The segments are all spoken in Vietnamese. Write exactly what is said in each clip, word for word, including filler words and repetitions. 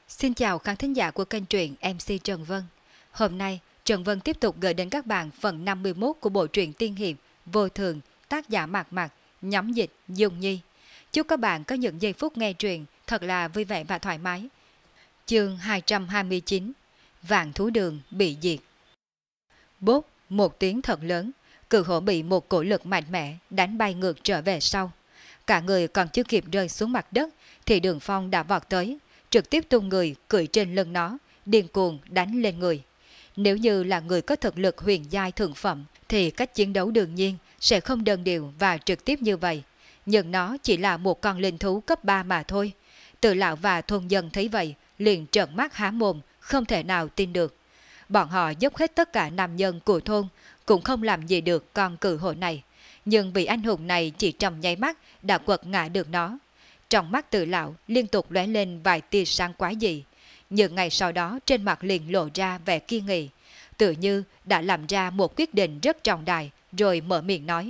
Xin chào khán thính giả của kênh truyện em xê Trần Vân. Hôm nay, Trần Vân tiếp tục gửi đến các bạn phần năm mươi mốt của bộ truyện tiên hiệp Vô Thường, tác giả Mạc Mạc, nhóm dịch Dung Nhi. Chúc các bạn có những giây phút nghe truyện thật là vui vẻ và thoải mái. Chương hai trăm hai mươi chín, Vạn Thú Đường bị diệt. Bốp, một tiếng thật lớn, cự hổ bị một cổ lực mạnh mẽ đánh bay ngược trở về sau. Cả người còn chưa kịp rơi xuống mặt đất thì Đường Phong đã vọt tới, trực tiếp tung người cưỡi trên lưng nó, điên cuồng đánh lên người. Nếu như là người có thực lực huyền giai thượng phẩm thì cách chiến đấu đương nhiên sẽ không đơn điệu và trực tiếp như vậy. Nhưng nó chỉ là một con linh thú cấp ba mà thôi. Từ lão và thôn dân thấy vậy liền trợn mắt há mồm, không thể nào tin được. Bọn họ dốc hết tất cả nam nhân của thôn cũng không làm gì được con cự hổ này. Nhưng vị anh hùng này chỉ trong nháy mắt đã quật ngã được nó. Trong mắt Từ lão liên tục lóe lên vài tia sáng quái dị. Nhưng ngày sau đó trên mặt liền lộ ra vẻ kiên nghị, tự như đã làm ra một quyết định rất trọng đại, rồi mở miệng nói: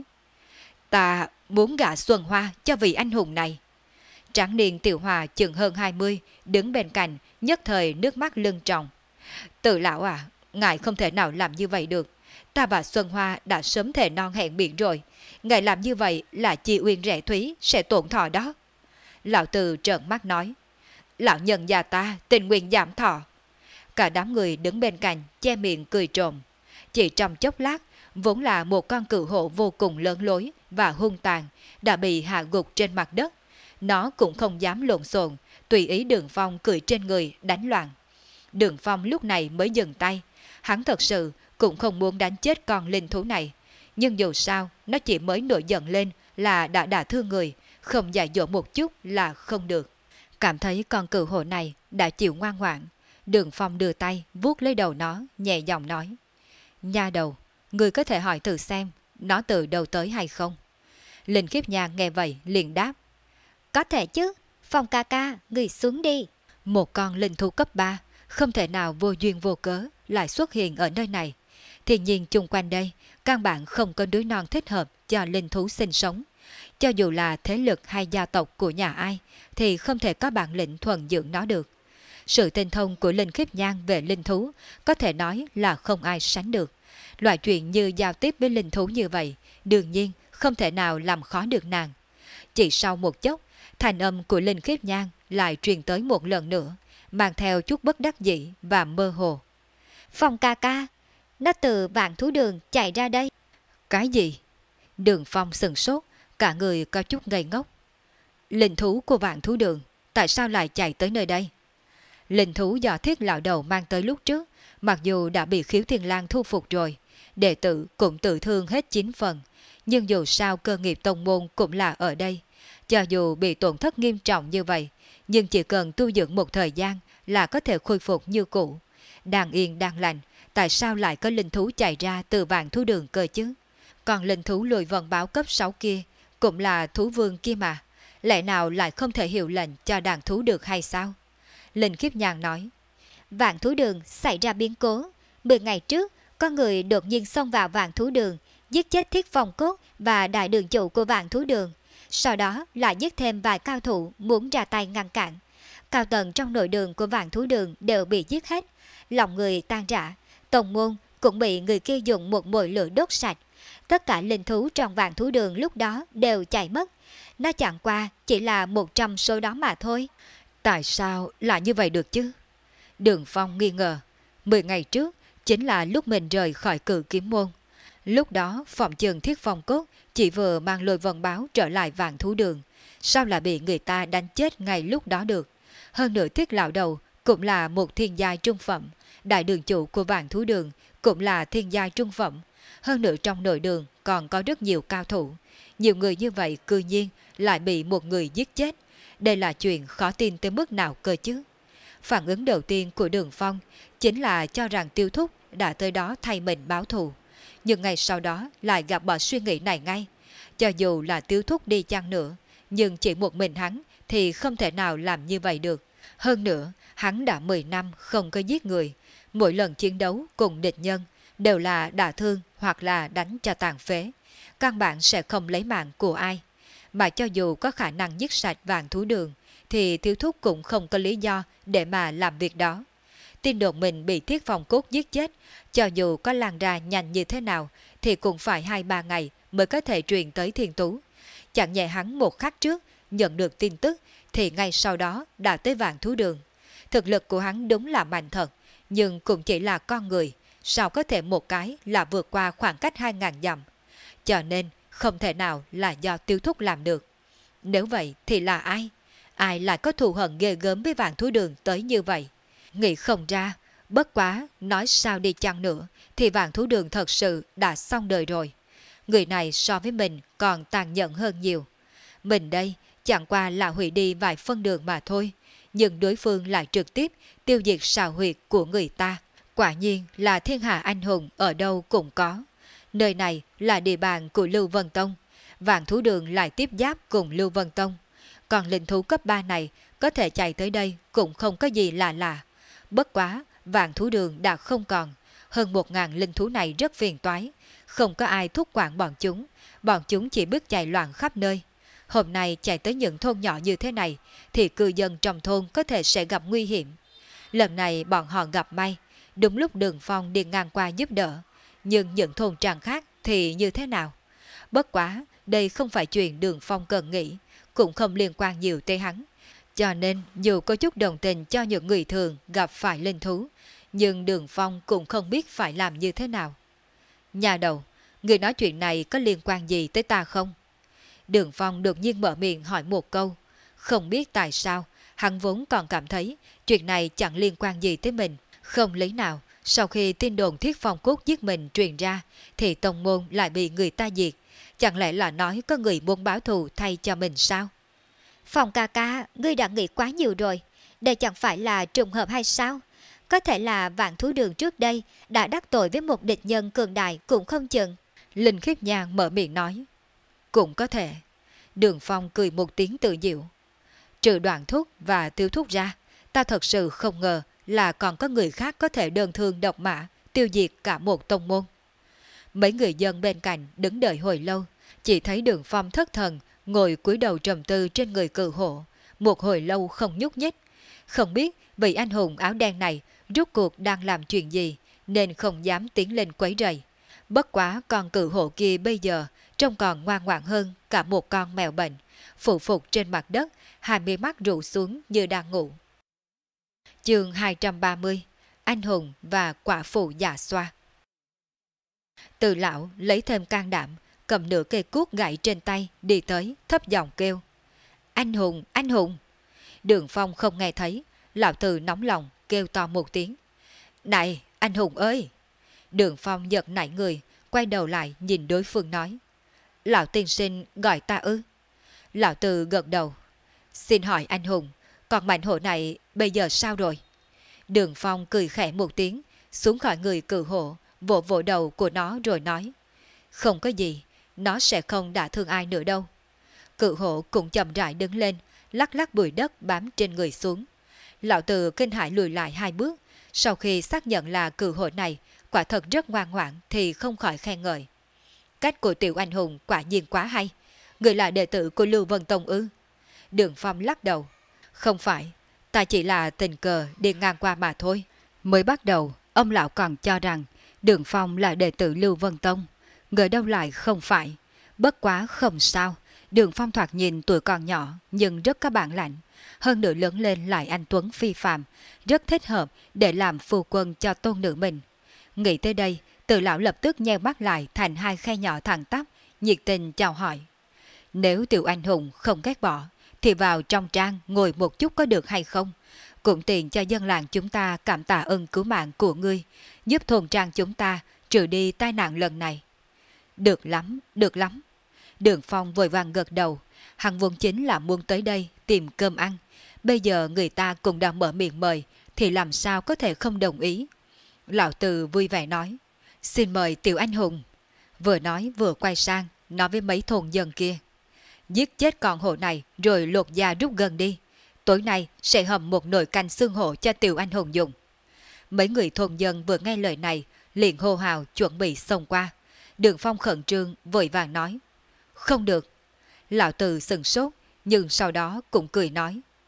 Ta muốn gả Xuân Hoa cho vị anh hùng này. Tráng niên Tiểu Hòa chừng hơn hai mươi, đứng bên cạnh, nhất thời nước mắt lưng tròng. Từ lão à, ngài không thể nào làm như vậy được. Ta và Xuân Hoa đã sớm thề non hẹn biển rồi. Ngài làm như vậy là chi uyên rẻ thúy sẽ tổn thọ đó. Lão Từ trợn mắt nói: Lão nhân già ta tình nguyện giảm thọ. Cả đám người đứng bên cạnh che miệng cười trộm. Chỉ trong chốc lát, vốn là một con cự hổ vô cùng lớn lối và hung tàn đã bị hạ gục trên mặt đất. Nó cũng không dám lộn xộn, tùy ý Đường Phong cười trên người đánh loạn. Đường Phong lúc này mới dừng tay. Hắn thật sự cũng không muốn đánh chết con linh thú này. Nhưng dù sao, nó chỉ mới nổi giận lên là đã đả thương người, không dạy dỗ một chút là không được. Cảm thấy con cự hổ này đã chịu ngoan ngoãn, Đường Phong đưa tay vuốt lấy đầu nó, nhẹ giọng nói: Nha đầu, người có thể hỏi thử xem nó từ đâu tới hay không? Linh Khiếp Nha nghe vậy liền đáp: Có thể chứ, Phong ca ca, người xuống đi. Một con linh thú cấp ba không thể nào vô duyên vô cớ lại xuất hiện ở nơi này. Thiên nhiên chung quanh đây căn bản không có núi non thích hợp cho linh thú sinh sống. Cho dù là thế lực hay gia tộc của nhà ai thì không thể có bản lĩnh thuần dưỡng nó được. Sự tinh thông của Linh Khiếp Nhan về linh thú có thể nói là không ai sánh được. Loại chuyện như giao tiếp với linh thú như vậy đương nhiên không thể nào làm khó được nàng. Chỉ sau một chốc, thanh âm của Linh Khiếp Nhan lại truyền tới một lần nữa, mang theo chút bất đắc dĩ và mơ hồ. Phong ca ca, nó từ Vạn Thú Đường chạy ra đây. Cái gì? Đường Phong sừng sốt, cả người có chút ngây ngốc. Linh thú của Vạn Thú Đường tại sao lại chạy tới nơi đây? Linh thú do Thiết lão đầu mang tới lúc trước, mặc dù đã bị Khiếu Thiên Lang thu phục rồi, đệ tử cũng tự thương hết chín phần, nhưng dù sao cơ nghiệp tông môn cũng là ở đây. Cho dù bị tổn thất nghiêm trọng như vậy, nhưng chỉ cần tu dưỡng một thời gian là có thể khôi phục như cũ. Đang yên đang lành, tại sao lại có linh thú chạy ra từ Vạn Thú Đường cơ chứ? Còn linh thú lùi vần báo cấp sáu kia cũng là thú vương kia mà, lẽ nào lại không thể hiệu lệnh cho đàn thú được hay sao? Linh Khiếp Nhan nói: Vạn Thú Đường xảy ra biến cố. Mười ngày trước, có người đột nhiên xông vào Vạn Thú Đường, giết chết Thiết Phong Cốt và đại đường chủ của Vạn Thú Đường. Sau đó lại giết thêm vài cao thủ muốn ra tay ngăn cản. Cao tầng trong nội đường của Vạn Thú Đường đều bị giết hết, lòng người tan rã. Tông môn cũng bị người kia dùng một mồi lửa đốt sạch. Tất cả linh thú trong Vạn Thú Đường lúc đó đều chạy mất. Nó chẳng qua chỉ là một trong số đó mà thôi. Tại sao lại như vậy được chứ? Đường Phong nghi ngờ. Mười ngày trước chính là lúc mình rời khỏi Cự Kiếm Môn. Lúc đó phòng trường Thiết Phong Cốt chỉ vừa mang lôi vần báo trở lại Vạn Thú Đường. Sao lại bị người ta đánh chết ngay lúc đó được? Hơn nữa Thiết lão đầu cũng là một thiên giai trung phẩm. Đại đường chủ của Vạn Thú Đường cũng là thiên giai trung phẩm. Hơn nữa trong nội đường còn có rất nhiều cao thủ. Nhiều người như vậy cư nhiên lại bị một người giết chết. Đây là chuyện khó tin tới mức nào cơ chứ? Phản ứng đầu tiên của Đường Phong chính là cho rằng Tiêu Thúc đã tới đó thay mình báo thù. Nhưng ngày sau đó lại gặp bỏ suy nghĩ này ngay. Cho dù là Tiêu Thúc đi chăng nữa, nhưng chỉ một mình hắn thì không thể nào làm như vậy được. Hơn nữa, hắn đã mười năm không có giết người. Mỗi lần chiến đấu cùng địch nhân đều là đả thương hoặc là đánh cho tàn phế. Căn bản sẽ không lấy mạng của ai. Mà cho dù có khả năng giết sạch Vạn Thú Đường thì thiếu thúc cũng không có lý do để mà làm việc đó. Tin đồn mình bị Thiết Phong Cốt giết chết, cho dù có lan ra nhanh như thế nào thì cũng phải hai ba ngày mới có thể truyền tới Thiên Tú. Chẳng nhẹ hắn một khắc trước nhận được tin tức thì ngay sau đó đã tới Vạn Thú Đường. Thực lực của hắn đúng là mạnh thật, nhưng cũng chỉ là con người, sao có thể một cái là vượt qua khoảng cách hai ngàn dặm. Cho nên không thể nào là do Tiêu Thúc làm được. Nếu vậy thì là ai? Ai lại có thù hận ghê gớm với Vạn Thú Đường tới như vậy? Nghĩ không ra, bất quá nói sao đi chăng nữa thì Vạn Thú Đường thật sự đã xong đời rồi. Người này so với mình còn tàn nhẫn hơn nhiều. Mình đây chẳng qua là hủy đi vài phân đường mà thôi, nhưng đối phương lại trực tiếp tiêu diệt sào huyệt của người ta. Quả nhiên là thiên hạ anh hùng ở đâu cũng có. Nơi này là địa bàn của Lưu Vân Tông, Vạn Thú Đường lại tiếp giáp cùng Lưu Vân Tông. Còn linh thú cấp ba này có thể chạy tới đây cũng không có gì lạ lạ. Bất quá, Vạn Thú Đường đã không còn, hơn một ngàn linh thú này rất phiền toái, không có ai thúc quản bọn chúng, bọn chúng chỉ biết chạy loạn khắp nơi. Hôm nay chạy tới những thôn nhỏ như thế này thì cư dân trong thôn có thể sẽ gặp nguy hiểm. Lần này bọn họ gặp may, đúng lúc Đường Phong đi ngang qua giúp đỡ, nhưng những thôn trang khác thì như thế nào? Bất quá, đây không phải chuyện Đường Phong cần nghĩ, cũng không liên quan nhiều tới hắn. Cho nên dù có chút đồng tình cho những người thường gặp phải linh thú, nhưng Đường Phong cũng không biết phải làm như thế nào. Nhà đầu, người nói chuyện này có liên quan gì tới ta không? Đường Phong đột nhiên mở miệng hỏi một câu. Không biết tại sao, hắn vốn còn cảm thấy chuyện này chẳng liên quan gì tới mình. Không lý nào, sau khi tin đồn Thiết Phong Cốt giết mình truyền ra, thì tông môn lại bị người ta diệt. Chẳng lẽ là nói có người muốn báo thù thay cho mình sao? Phong ca ca, ngươi đã nghĩ quá nhiều rồi. Đây chẳng phải là trùng hợp hay sao? Có thể là Vạn Thú Đường trước đây đã đắc tội với một địch nhân cường đại cũng không chừng. Linh Khiếp Nhàn mở miệng nói. Cũng có thể. Đường Phong cười một tiếng tự diệu. Trừ Đoạn Thúc và Tiêu Thúc ra, ta thật sự không ngờ là còn có người khác có thể đơn thương độc mã, tiêu diệt cả một tông môn. Mấy người dân bên cạnh đứng đợi hồi lâu, chỉ thấy Đường Phong thất thần, ngồi cúi đầu trầm tư trên người cự hộ, một hồi lâu không nhúc nhích. Không biết vị anh hùng áo đen này rốt cuộc đang làm chuyện gì, nên không dám tiến lên quấy rầy. Bất quá con cự hộ kia bây giờ trông còn ngoan ngoãn hơn cả một con mèo bệnh, phụ phục trên mặt đất, hai mi mắt rụ xuống như đang ngủ. Chương hai trăm ba mươi, Anh hùng và quả phụ già xoa. Từ lão lấy thêm can đảm, cầm nửa cây cuốc gãy trên tay đi tới, thấp giọng kêu. Anh hùng, anh hùng. Đường Phong không nghe thấy, lão Từ nóng lòng kêu to một tiếng. Này, anh hùng ơi! Đường Phong giật nảy người, quay đầu lại nhìn đối phương nói. Lão tiên sinh gọi ta ư? Lão Từ gật đầu. Xin hỏi anh hùng, còn mảnh hổ này bây giờ sao rồi? Đường Phong cười khẽ một tiếng, xuống khỏi người cự hộ, vỗ vỗ đầu của nó rồi nói. Không có gì, nó sẽ không đả thương ai nữa đâu. Cự hộ cũng chậm rãi đứng lên, lắc lắc bụi đất bám trên người xuống. Lão Từ kinh hãi lùi lại hai bước, sau khi xác nhận là cự hộ này quả thật rất ngoan ngoãn thì không khỏi khen ngợi. Cách của tiểu anh hùng quả nhiên quá hay. Người là đệ tử của Lưu Vân Tông ư? Đường Phong lắc đầu. Không phải, ta chỉ là tình cờ đi ngang qua mà thôi. Mới bắt đầu, ông lão còn cho rằng Đường Phong là đệ tử Lưu Vân Tông. Ngờ đâu lại không phải. Bất quá không sao. Đường Phong thoạt nhìn tuổi còn nhỏ nhưng rất có bản lãnh. Hơn nữa lớn lên lại anh tuấn phi phàm, rất thích hợp để làm phu quân cho tôn nữ mình. Nghĩ tới đây, Từ lão lập tức nheo mắt lại thành hai khe nhỏ thẳng tắp, nhiệt tình chào hỏi. Nếu tiểu anh hùng không ghét bỏ, thì vào trong trang ngồi một chút có được hay không? Cũng tiện cho dân làng chúng ta cảm tạ ơn cứu mạng của ngươi, giúp thôn trang chúng ta trừ đi tai nạn lần này. Được lắm, được lắm. Đường Phong vội vàng gật đầu, hắn vốn chính là muốn tới đây tìm cơm ăn. Bây giờ người ta cũng đã mở miệng mời, thì làm sao có thể không đồng ý. Lão Từ vui vẻ nói, xin mời tiểu anh hùng. Vừa nói vừa quay sang, nói với mấy thôn dân kia. Giết chết con hổ này rồi lột da rút gân đi. Tối nay sẽ hầm một nồi canh xương hổ cho tiểu anh hùng dùng. Mấy người thôn dân vừa nghe lời này, liền hô hào chuẩn bị xông qua. Đường Phong khẩn trương vội vàng nói. Không được. Lão Từ sừng sốt, nhưng sau đó cũng cười nói.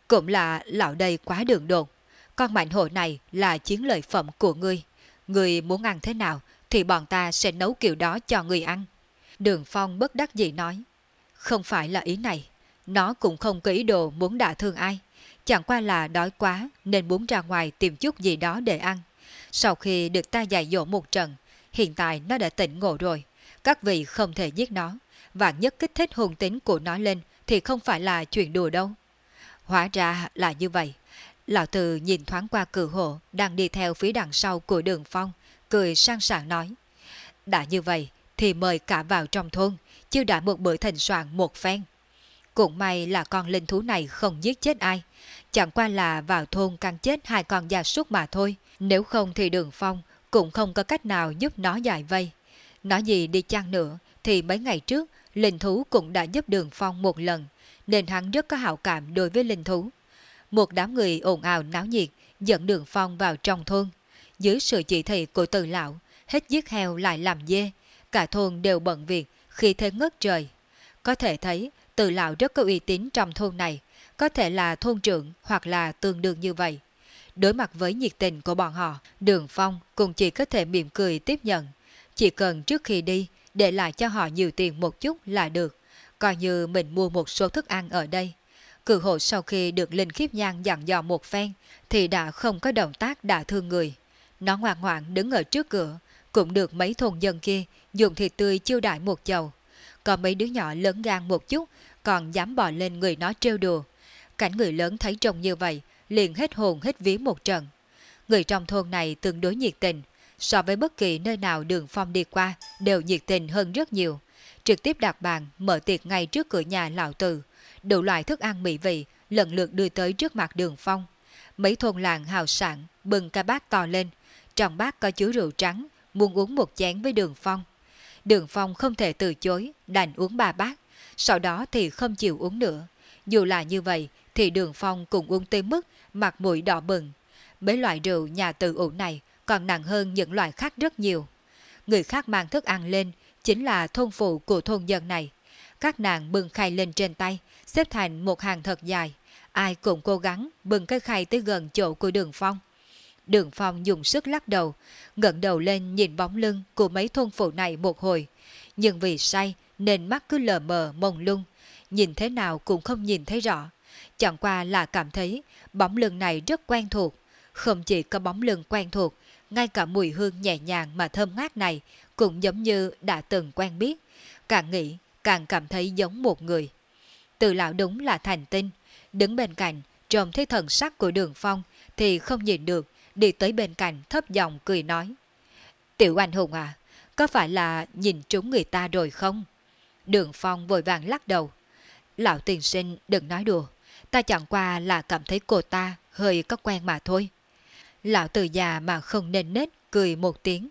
Cũng là lão đây quá đường đột. Con mảnh hổ này là chiến lợi phẩm của ngươi. Ngươi muốn ăn thế nào thì bọn ta sẽ nấu kiểu đó cho ngươi ăn. Đường Phong bất đắc dĩ nói. Không phải là ý này. Nó cũng không có ý đồ muốn đả thương ai. Chẳng qua là đói quá nên muốn ra ngoài tìm chút gì đó để ăn. Sau khi được ta dạy dỗ một trận, hiện tại nó đã tỉnh ngộ rồi. Các vị không thể giết nó. Và nhất kích thích hung tính của nó lên thì không phải là chuyện đùa đâu. Hóa ra là như vậy. Lão Từ nhìn thoáng qua cử hộ đang đi theo phía đằng sau của Đường Phong, cười sang sảng nói. Đã như vậy thì mời cả vào trong thôn, chiêu đãi một bữa thịnh soạn một phen. Cũng may là con linh thú này không giết chết ai, chẳng qua là vào thôn cắn chết hai con gia súc mà thôi. Nếu không thì Đường Phong cũng không có cách nào giúp nó giải vây. Nói gì đi chăng nữa thì mấy ngày trước linh thú cũng đã giúp Đường Phong một lần, nên hắn rất có hảo cảm đối với linh thú. Một đám người ồn ào náo nhiệt dẫn Đường Phong vào trong thôn. Dưới sự chỉ thị của Từ lão, hết giết heo lại làm dê, cả thôn đều bận việc, khi thế ngất trời. Có thể thấy Từ lão rất có uy tín trong thôn này, có thể là thôn trưởng hoặc là tương đương như vậy. Đối mặt với nhiệt tình của bọn họ, Đường Phong cũng chỉ có thể mỉm cười tiếp nhận. Chỉ cần trước khi đi, để lại cho họ nhiều tiền một chút là được, coi như mình mua một số thức ăn ở đây. Cử hộ sau khi được Linh Khiếp Nhan dặn dò một phen thì đã không có động tác đả thương người. Nó ngoan ngoãn đứng ở trước cửa, cũng được mấy thôn dân kia dùng thịt tươi chiêu đãi một chầu. Có mấy đứa nhỏ lớn gan một chút còn dám bò lên người nó trêu đùa. Cảnh người lớn thấy trông như vậy liền hết hồn hết vía một trận. Người trong thôn này tương đối nhiệt tình, so với bất kỳ nơi nào Đường Phong đi qua đều nhiệt tình hơn rất nhiều. Trực tiếp đặt bàn mở tiệc ngay trước cửa nhà lão Từ, đủ loại thức ăn mỹ vị lần lượt đưa tới trước mặt Đường Phong. Mấy thôn làng hào sảng bưng cái bát to lên, trong bát có chứa rượu trắng, muốn uống một chén với Đường Phong. Đường Phong không thể từ chối, đành uống ba bát, sau đó thì không chịu uống nữa. Dù là như vậy thì Đường Phong cũng uống tới mức mặt mũi đỏ bừng. Mấy loại rượu nhà Từ ủ này còn nặng hơn những loại khác rất nhiều. Người khác mang thức ăn lên chính là thôn phụ của thôn dân này. Các nàng bưng khay lên trên tay, xếp thành một hàng thật dài. Ai cũng cố gắng bưng cái khay tới gần chỗ của Đường Phong. Đường Phong dùng sức lắc đầu, ngẩng đầu lên nhìn bóng lưng của mấy thôn phụ này một hồi. Nhưng vì say nên mắt cứ lờ mờ mông lung, nhìn thế nào cũng không nhìn thấy rõ. Chẳng qua là cảm thấy bóng lưng này rất quen thuộc. Không chỉ có bóng lưng quen thuộc, ngay cả mùi hương nhẹ nhàng mà thơm ngát này cũng giống như đã từng quen biết. Càng nghĩ càng cảm thấy giống một người. Từ lão đúng là thành tinh, đứng bên cạnh trông thấy thần sắc của Đường Phong thì không nhìn được, đi tới bên cạnh thấp giọng cười nói. Tiểu anh hùng à, có phải là nhìn trúng người ta rồi không? Đường Phong vội vàng lắc đầu. Lão tiền sinh đừng nói đùa, ta chẳng qua là cảm thấy cô ta hơi có quen mà thôi. Lão từ già mà không nên nết cười một tiếng.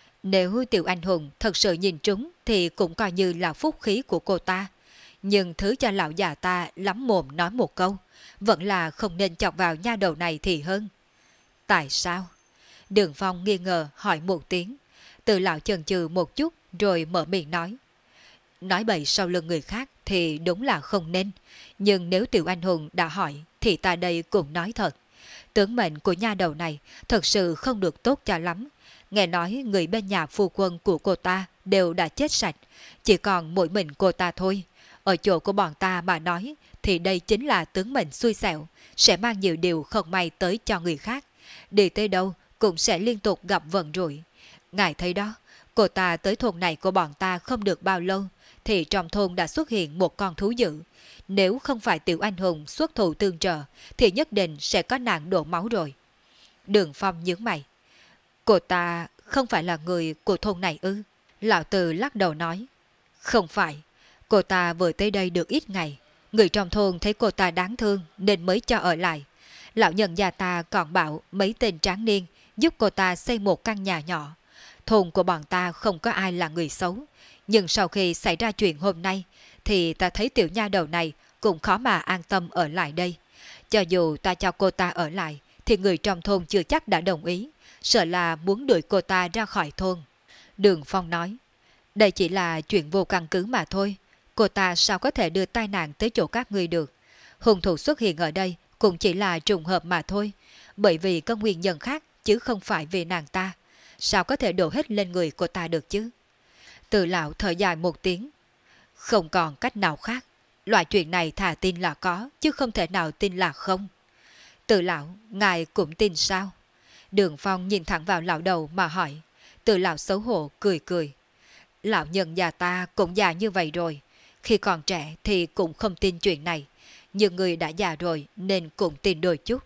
Nếu tiểu anh hùng thật sự nhìn trúng thì cũng coi như là phúc khí của cô ta. Nhưng thứ cho lão già ta lắm mồm nói một câu, vẫn là không nên chọc vào nha đầu này thì hơn. Tại sao? Đường Phong nghi ngờ hỏi một tiếng. Từ lão chần chừ một chút rồi mở miệng nói. Nói bậy sau lưng người khác thì đúng là không nên. Nhưng nếu tiểu anh hùng đã hỏi thì ta đây cũng nói thật. Tướng mệnh của nha đầu này thật sự không được tốt cho lắm. Nghe nói người bên nhà phu quân của cô ta đều đã chết sạch, chỉ còn mỗi mình cô ta thôi. Ở chỗ của bọn ta mà nói thì đây chính là tướng mệnh xui xẻo, sẽ mang nhiều điều không may tới cho người khác. Đi tới đâu cũng sẽ liên tục gặp vận rủi. Ngài thấy đó, cô ta tới thôn này của bọn ta không được bao lâu thì trong thôn đã xuất hiện một con thú dữ. Nếu không phải tiểu anh hùng xuất thủ tương trợ thì nhất định sẽ có nạn đổ máu rồi. Đường Phong nhướng mày. Cô ta không phải là người của thôn này ư? Lão Từ lắc đầu nói. Không phải, cô ta vừa tới đây được ít ngày. Người trong thôn thấy cô ta đáng thương nên mới cho ở lại. Lão nhân gia ta còn bảo mấy tên tráng niên giúp cô ta xây một căn nhà nhỏ. Thôn của bọn ta không có ai là người xấu. Nhưng sau khi xảy ra chuyện hôm nay thì ta thấy tiểu nha đầu này cũng khó mà an tâm ở lại đây. Cho dù ta cho cô ta ở lại thì người trong thôn chưa chắc đã đồng ý, sợ là muốn đuổi cô ta ra khỏi thôn. Đường Phong nói, đây chỉ là chuyện vô căn cứ mà thôi. Cô ta sao có thể đưa tai nạn tới chỗ các ngươi được? Hung thủ xuất hiện ở đây cũng chỉ là trùng hợp mà thôi, bởi vì có nguyên nhân khác chứ không phải vì nàng ta. Sao có thể đổ hết lên người của ta được chứ? Từ lão thở dài một tiếng. Không còn cách nào khác. Loại chuyện này thà tin là có, chứ không thể nào tin là không. Từ lão, ngài cũng tin sao? Đường Phong nhìn thẳng vào lão đầu mà hỏi. Từ lão xấu hổ cười cười. Lão nhân già ta cũng già như vậy rồi. Khi còn trẻ thì cũng không tin chuyện này. Nhưng người đã già rồi nên cũng tin đôi chút.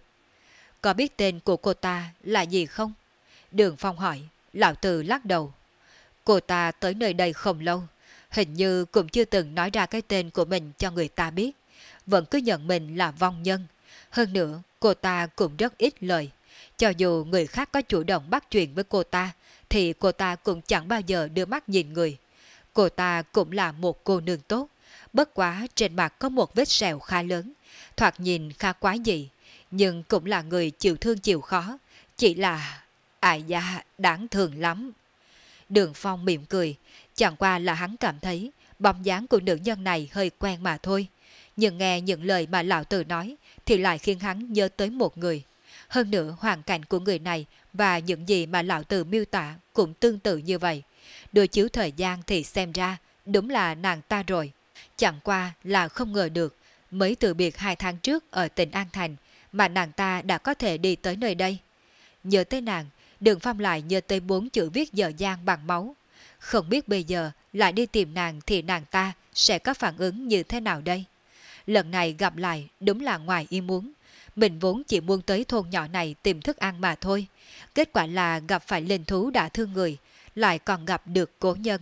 Có biết tên của cô ta là gì không? Đường Phong hỏi. Lão Từ lắc đầu. Cô ta tới nơi đây không lâu. Hình như cũng chưa từng nói ra cái tên của mình cho người ta biết. Vẫn cứ nhận mình là vong nhân. Hơn nữa, cô ta cũng rất ít lời. Cho dù người khác có chủ động bắt chuyện với cô ta, thì cô ta cũng chẳng bao giờ đưa mắt nhìn người. Cô ta cũng là một cô nương tốt. Bất quá trên mặt có một vết sẹo khá lớn. Thoạt nhìn khá quái dị. Nhưng cũng là người chịu thương chịu khó. Chỉ là... ai da, đáng thương lắm. Đường Phong mỉm cười. Chẳng qua là hắn cảm thấy bóng dáng của nữ nhân này hơi quen mà thôi. Nhưng nghe những lời mà lão tử nói thì lại khiến hắn nhớ tới một người. Hơn nữa hoàn cảnh của người này và những gì mà lão tử miêu tả cũng tương tự như vậy. Đối chiếu thời gian thì xem ra đúng là nàng ta rồi. Chẳng qua là không ngờ được mới từ biệt hai tháng trước ở tỉnh An Thành mà nàng ta đã có thể đi tới nơi đây. Nhớ tới nàng, Đường Phong lại nhớ tới bốn chữ viết dở dang bằng máu. Không biết bây giờ lại đi tìm nàng thì nàng ta sẽ có phản ứng như thế nào đây? Lần này gặp lại đúng là ngoài ý muốn. Mình vốn chỉ muốn tới thôn nhỏ này tìm thức ăn mà thôi. Kết quả là gặp phải linh thú đã thương người, lại còn gặp được cố nhân.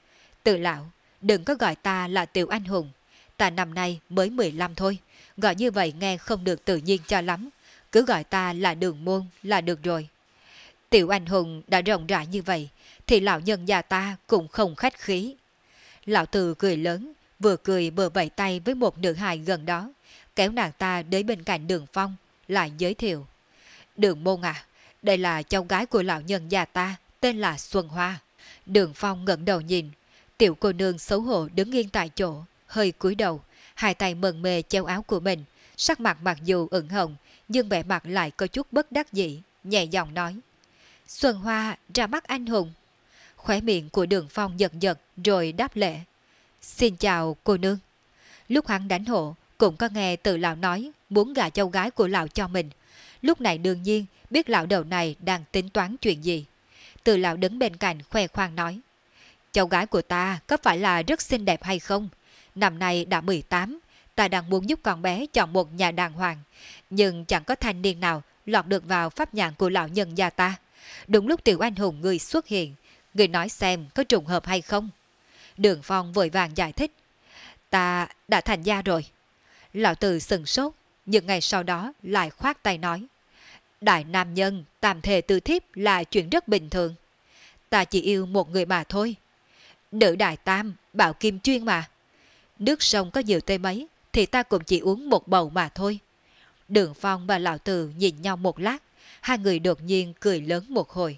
Từ lão, đừng có gọi ta là Tiểu Anh Hùng. Ta năm nay mới mười lăm thôi. Gọi như vậy nghe không được tự nhiên cho lắm. Cứ gọi ta là Đường Môn là được rồi. Tiểu Anh Hùng đã rộng rãi như vậy, thì lão nhân già ta cũng không khách khí. Lão Từ cười lớn, vừa cười vừa vẫy tay với một nữ hài gần đó, kéo nàng ta đến bên cạnh Đường Phong, lại giới thiệu. Đường Môn à, đây là cháu gái của lão nhân già ta, tên là Xuân Hoa. Đường Phong ngẩng đầu nhìn, tiểu cô nương xấu hổ đứng yên tại chỗ, hơi cúi đầu, hai tay mần mề treo áo của mình, sắc mặt mặc dù ửng hồng, nhưng vẻ mặt lại có chút bất đắc dĩ, nhẹ giọng nói. Xuân Hoa ra mắt anh hùng. Khóe miệng của Đường Phong giật giật rồi đáp lễ. Xin chào cô nương. Lúc hắn đánh hộ cũng có nghe từ lão nói muốn gả cháu gái của lão cho mình. Lúc này đương nhiên biết lão đầu này đang tính toán chuyện gì. Từ lão đứng bên cạnh khoe khoang nói. Cháu gái của ta có phải là rất xinh đẹp hay không? Năm nay đã mười tám, ta đang muốn giúp con bé chọn một nhà đàng hoàng. Nhưng chẳng có thanh niên nào lọt được vào pháp nhãn của lão nhân gia ta. Đúng lúc Tiểu Anh Hùng người xuất hiện, người nói xem có trùng hợp hay không. Đường Phong vội vàng giải thích. Ta đã thành gia rồi. Lão Từ sừng sốt, nhưng ngày sau đó lại khoát tay nói. Đại nam nhân tam thề tư thiếp là chuyện rất bình thường. Ta chỉ yêu một người mà thôi. Nữ đại tam, bảo kim chuyên mà. Nước sông có nhiều tới mấy thì ta cũng chỉ uống một bầu mà thôi. Đường Phong và Lão Từ nhìn nhau một lát, hai người đột nhiên cười lớn một hồi.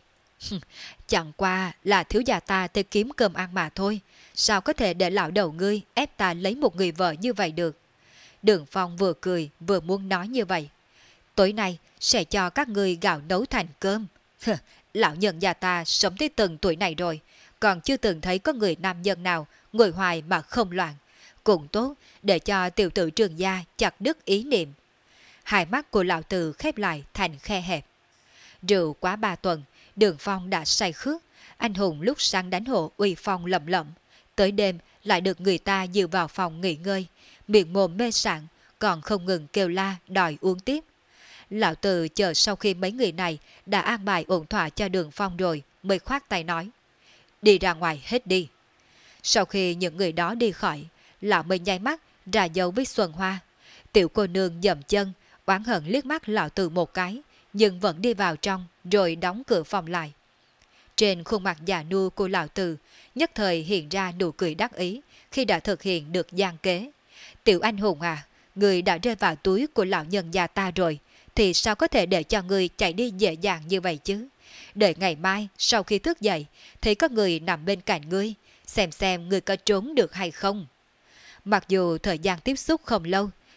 Chẳng qua là thiếu gia ta tới kiếm cơm ăn mà thôi, sao có thể để lão đầu ngươi ép ta lấy một người vợ như vậy được. Đường Phong vừa cười vừa muốn nói như vậy. Tối nay sẽ cho các ngươi gạo nấu thành cơm. Lão nhân gia ta sống tới từng tuổi này rồi, còn chưa từng thấy có người nam nhân nào ngồi hoài mà không loạn. Cũng tốt để cho tiểu tử Trường gia chặt đứt ý niệm. Hai mắt của lão Từ khép lại thành khe hẹp. Rượu quá ba tuần, Đường Phong đã say khước. Anh hùng lúc sáng đánh hộ uy phong lậm lậm, tới đêm lại được người ta dìu vào phòng nghỉ ngơi, miệng mồm mê sảng, còn không ngừng kêu la đòi uống tiếp. Lão Từ chờ sau khi mấy người này đã an bài ổn thỏa cho Đường Phong rồi mới khoát tay nói. Đi ra ngoài hết đi. Sau khi những người đó đi khỏi, lão mới nháy mắt ra dấu với Xuân Hoa. Tiểu cô nương dậm chân, oán hận liếc mắt lão Từ một cái, nhưng vẫn đi vào trong rồi đóng cửa phòng lại. Trên khuôn mặt già nua của lão Từ nhất thời hiện ra nụ cười đắc ý khi đã thực hiện được gian kế. Tiểu Anh Hùng à, người đã rơi vào túi của lão nhân gia ta rồi, thì sao có thể để cho người chạy đi dễ dàng như vậy chứ? Đợi ngày mai sau khi thức dậy thì có người nằm bên cạnh ngươi, xem xem ngươi có trốn được hay không. Mặc dù thời gian tiếp xúc không lâu,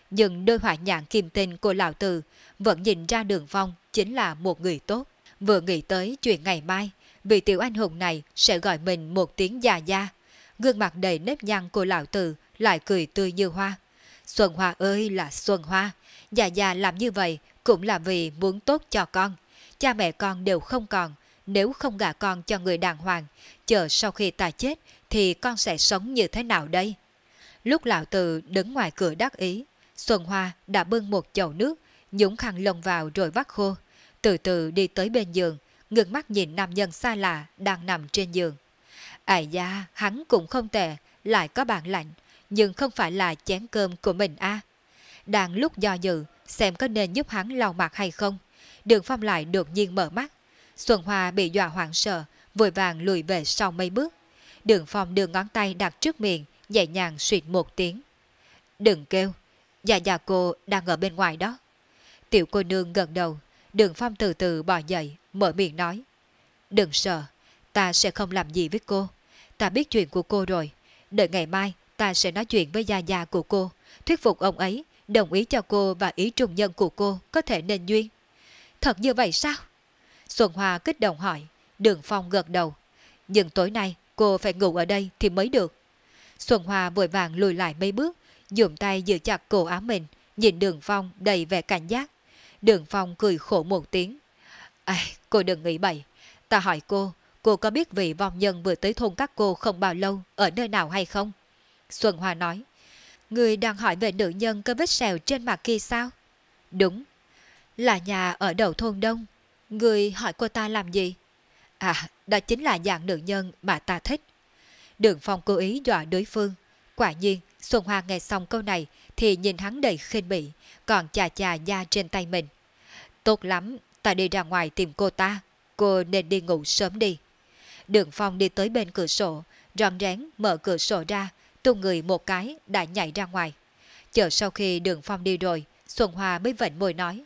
nhưng đôi hỏa nhãn kim tinh của lão tử vẫn nhìn ra Đường Phong chính là một người tốt. Vừa nghĩ tới chuyện ngày mai, vị tiểu anh hùng này sẽ gọi mình một tiếng già gia. Gương mặt đầy nếp nhăn của lão tử lại cười tươi như hoa. Xuân Hoa ơi là Xuân Hoa, già già làm như vậy cũng là vì muốn tốt cho con. Cha mẹ con đều không còn, nếu không gả con cho người đàng hoàng, chờ sau khi ta chết thì con sẽ sống như thế nào đây? Lúc lão tử đứng ngoài cửa đắc ý, Xuân Hoa đã bưng một chậu nước, nhúng khăn lông vào rồi vắt khô, từ từ đi tới bên giường, ngước mắt nhìn nam nhân xa lạ đang nằm trên giường. Ải da, hắn cũng không tệ, lại có bản lạnh, nhưng không phải là chén cơm của mình a. À. Đang lúc do dự, xem có nên giúp hắn lau mặt hay không, Đường Phong lại đột nhiên mở mắt. Xuân Hoa bị dọa hoảng sợ, vội vàng lùi về sau mấy bước. Đường Phong đưa ngón tay đặt trước miệng, nhẹ nhàng suýt một tiếng. Đừng kêu, già già cô đang ở bên ngoài đó. Tiểu cô nương gật đầu, Đường Phong từ từ bò dậy, mở miệng nói. Đừng sợ, ta sẽ không làm gì với cô. Ta biết chuyện của cô rồi, đợi ngày mai ta sẽ nói chuyện với gia gia của cô, thuyết phục ông ấy, đồng ý cho cô và ý trung nhân của cô có thể nên duyên. Thật như vậy sao? Xuân Hoa kích động hỏi. Đường Phong gật đầu. Nhưng tối nay cô phải ngủ ở đây thì mới được. Xuân Hoa vội vàng lùi lại mấy bước, dùng tay giữ chặt cổ áo mình, nhìn Đường Phong đầy vẻ cảnh giác. Đường Phong cười khổ một tiếng. Ai, cô đừng nghĩ bậy. Ta hỏi cô, cô có biết vị vong nhân vừa tới thôn các cô không bao lâu ở nơi nào hay không? Xuân Hoa nói. Người đang hỏi về nữ nhân có vết sẹo trên mặt kia sao? Đúng. Là nhà ở đầu thôn đông. Người hỏi cô ta làm gì? À, đó chính là dạng nữ nhân mà ta thích. Đường Phong cố ý dọa đối phương. Quả nhiên, Xuân Hoa nghe xong câu này thì nhìn hắn đầy khinh bỉ, còn chà chà da trên tay mình. Tốt lắm, ta đi ra ngoài tìm cô ta. Cô nên đi ngủ sớm đi. Đường Phong đi tới bên cửa sổ, rón rén mở cửa sổ ra, tung người một cái đã nhảy ra ngoài. Chờ sau khi Đường Phong đi rồi, Xuân Hoa mới vểnh môi nói.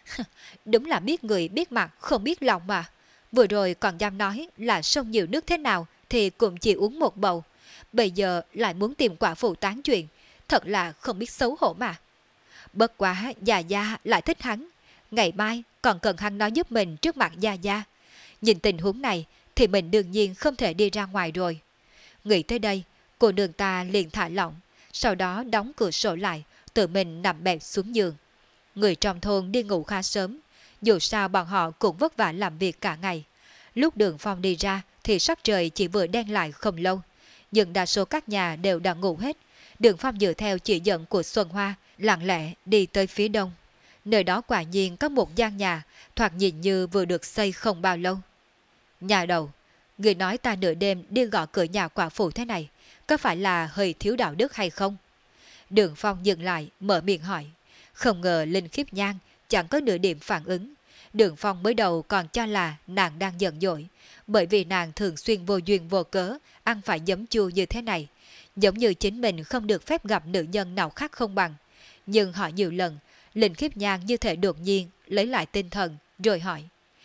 Đúng là biết người biết mặt không biết lòng mà. Vừa rồi còn dám nói là sông nhiều nước thế nào thì cũng chỉ uống một bầu. Bây giờ lại muốn tìm quả phụ tán chuyện. Thật là không biết xấu hổ mà. Bất quá Gia Gia lại thích hắn. Ngày mai còn cần hắn nói giúp mình trước mặt Gia Gia. Nhìn tình huống này thì mình đương nhiên không thể đi ra ngoài rồi. Nghĩ tới đây, cô nương ta liền thả lỏng, sau đó đóng cửa sổ lại, tự mình nằm bẹp xuống giường. Người trong thôn đi ngủ khá sớm, dù sao bọn họ cũng vất vả làm việc cả ngày. Lúc Đường Phong đi ra thì sắc trời chỉ vừa đen lại không lâu, nhưng đa số các nhà đều đã ngủ hết. Đường Phong dựa theo chỉ dẫn của Xuân Hoa, lặng lẽ đi tới phía đông. Nơi đó quả nhiên có một gian nhà, thoạt nhìn như vừa được xây không bao lâu. Nhà đầu, người nói ta nửa đêm đi gõ cửa nhà quả phụ thế này, có phải là hơi thiếu đạo đức hay không? Đường Phong dừng lại, mở miệng hỏi. Không ngờ Linh Khiếp Nhan chẳng có nửa điểm phản ứng. Đường Phong mới đầu còn cho là nàng đang giận dỗi, bởi vì nàng thường xuyên vô duyên vô cớ ăn phải giấm chua như thế này, giống như chính mình không được phép gặp nữ nhân nào khác không bằng. Nhưng hỏi nhiều lần, Linh Khiếp Nhan như thể đột nhiên lấy lại tinh thần rồi hỏi.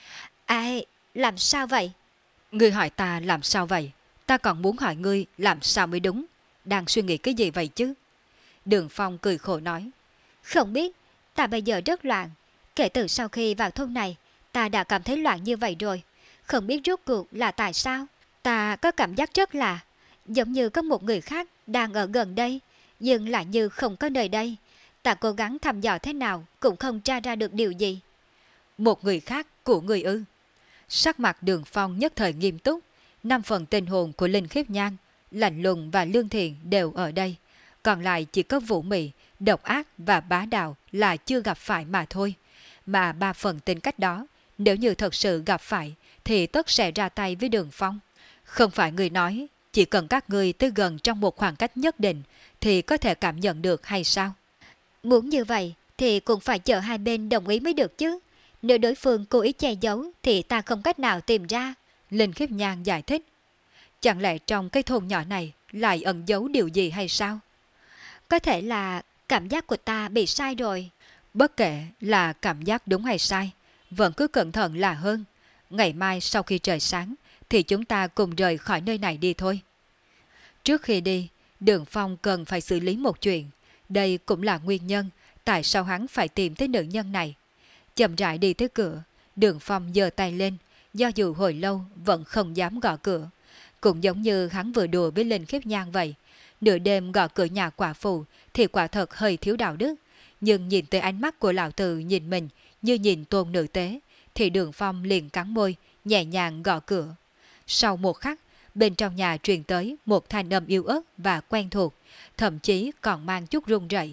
Ai, làm sao vậy? Ngươi hỏi ta làm sao vậy? Ta còn muốn hỏi ngươi làm sao mới đúng. Đang suy nghĩ cái gì vậy chứ? Đường Phong cười khổ nói. Không biết, ta bây giờ rất loạn. Kể từ sau khi vào thôn này, ta đã cảm thấy loạn như vậy rồi. Không biết rốt cuộc là tại sao. Ta có cảm giác rất lạ, giống như có một người khác đang ở gần đây, nhưng lại như không có nơi đây. Ta cố gắng thăm dò thế nào cũng không tra ra được điều gì. Một người khác của người ư? Sắc mặt Đường Phong nhất thời nghiêm túc. Năm phần tình hồn của Linh Khiếp Nhan, lạnh lùng và lương thiện đều ở đây. Còn lại chỉ có Vũ Mị, độc ác và bá đạo là chưa gặp phải mà thôi. Mà ba phần tính cách đó, nếu như thật sự gặp phải, thì tất sẽ ra tay với Đường Phong. Không phải người nói, chỉ cần các người tới gần trong một khoảng cách nhất định, thì có thể cảm nhận được hay sao? Muốn như vậy, thì cũng phải chờ hai bên đồng ý mới được chứ. Nếu đối phương cố ý che giấu, thì ta không cách nào tìm ra. Linh Khiếp Nhan giải thích. Chẳng lẽ trong cái thôn nhỏ này lại ẩn giấu điều gì hay sao? Có thể là cảm giác của ta bị sai rồi. Bất kể là cảm giác đúng hay sai, vẫn cứ cẩn thận là hơn. Ngày mai sau khi trời sáng thì chúng ta cùng rời khỏi nơi này đi thôi. Trước khi đi, Đường Phong cần phải xử lý một chuyện. Đây cũng là nguyên nhân tại sao hắn phải tìm tới nữ nhân này. Chậm rãi đi tới cửa, Đường Phong giơ tay lên, do dự hồi lâu vẫn không dám gõ cửa. Cũng giống như hắn vừa đùa với Linh Khiếp Nhan vậy. Nửa đêm gõ cửa nhà quả phụ thì quả thật hơi thiếu đạo đức. Nhưng nhìn tới ánh mắt của lão tử nhìn mình như nhìn tôn nữ tế, thì Đường Phong liền cắn môi, nhẹ nhàng gõ cửa. Sau một khắc, bên trong nhà truyền tới một thanh âm yếu ớt và quen thuộc, thậm chí còn mang chút run rẩy.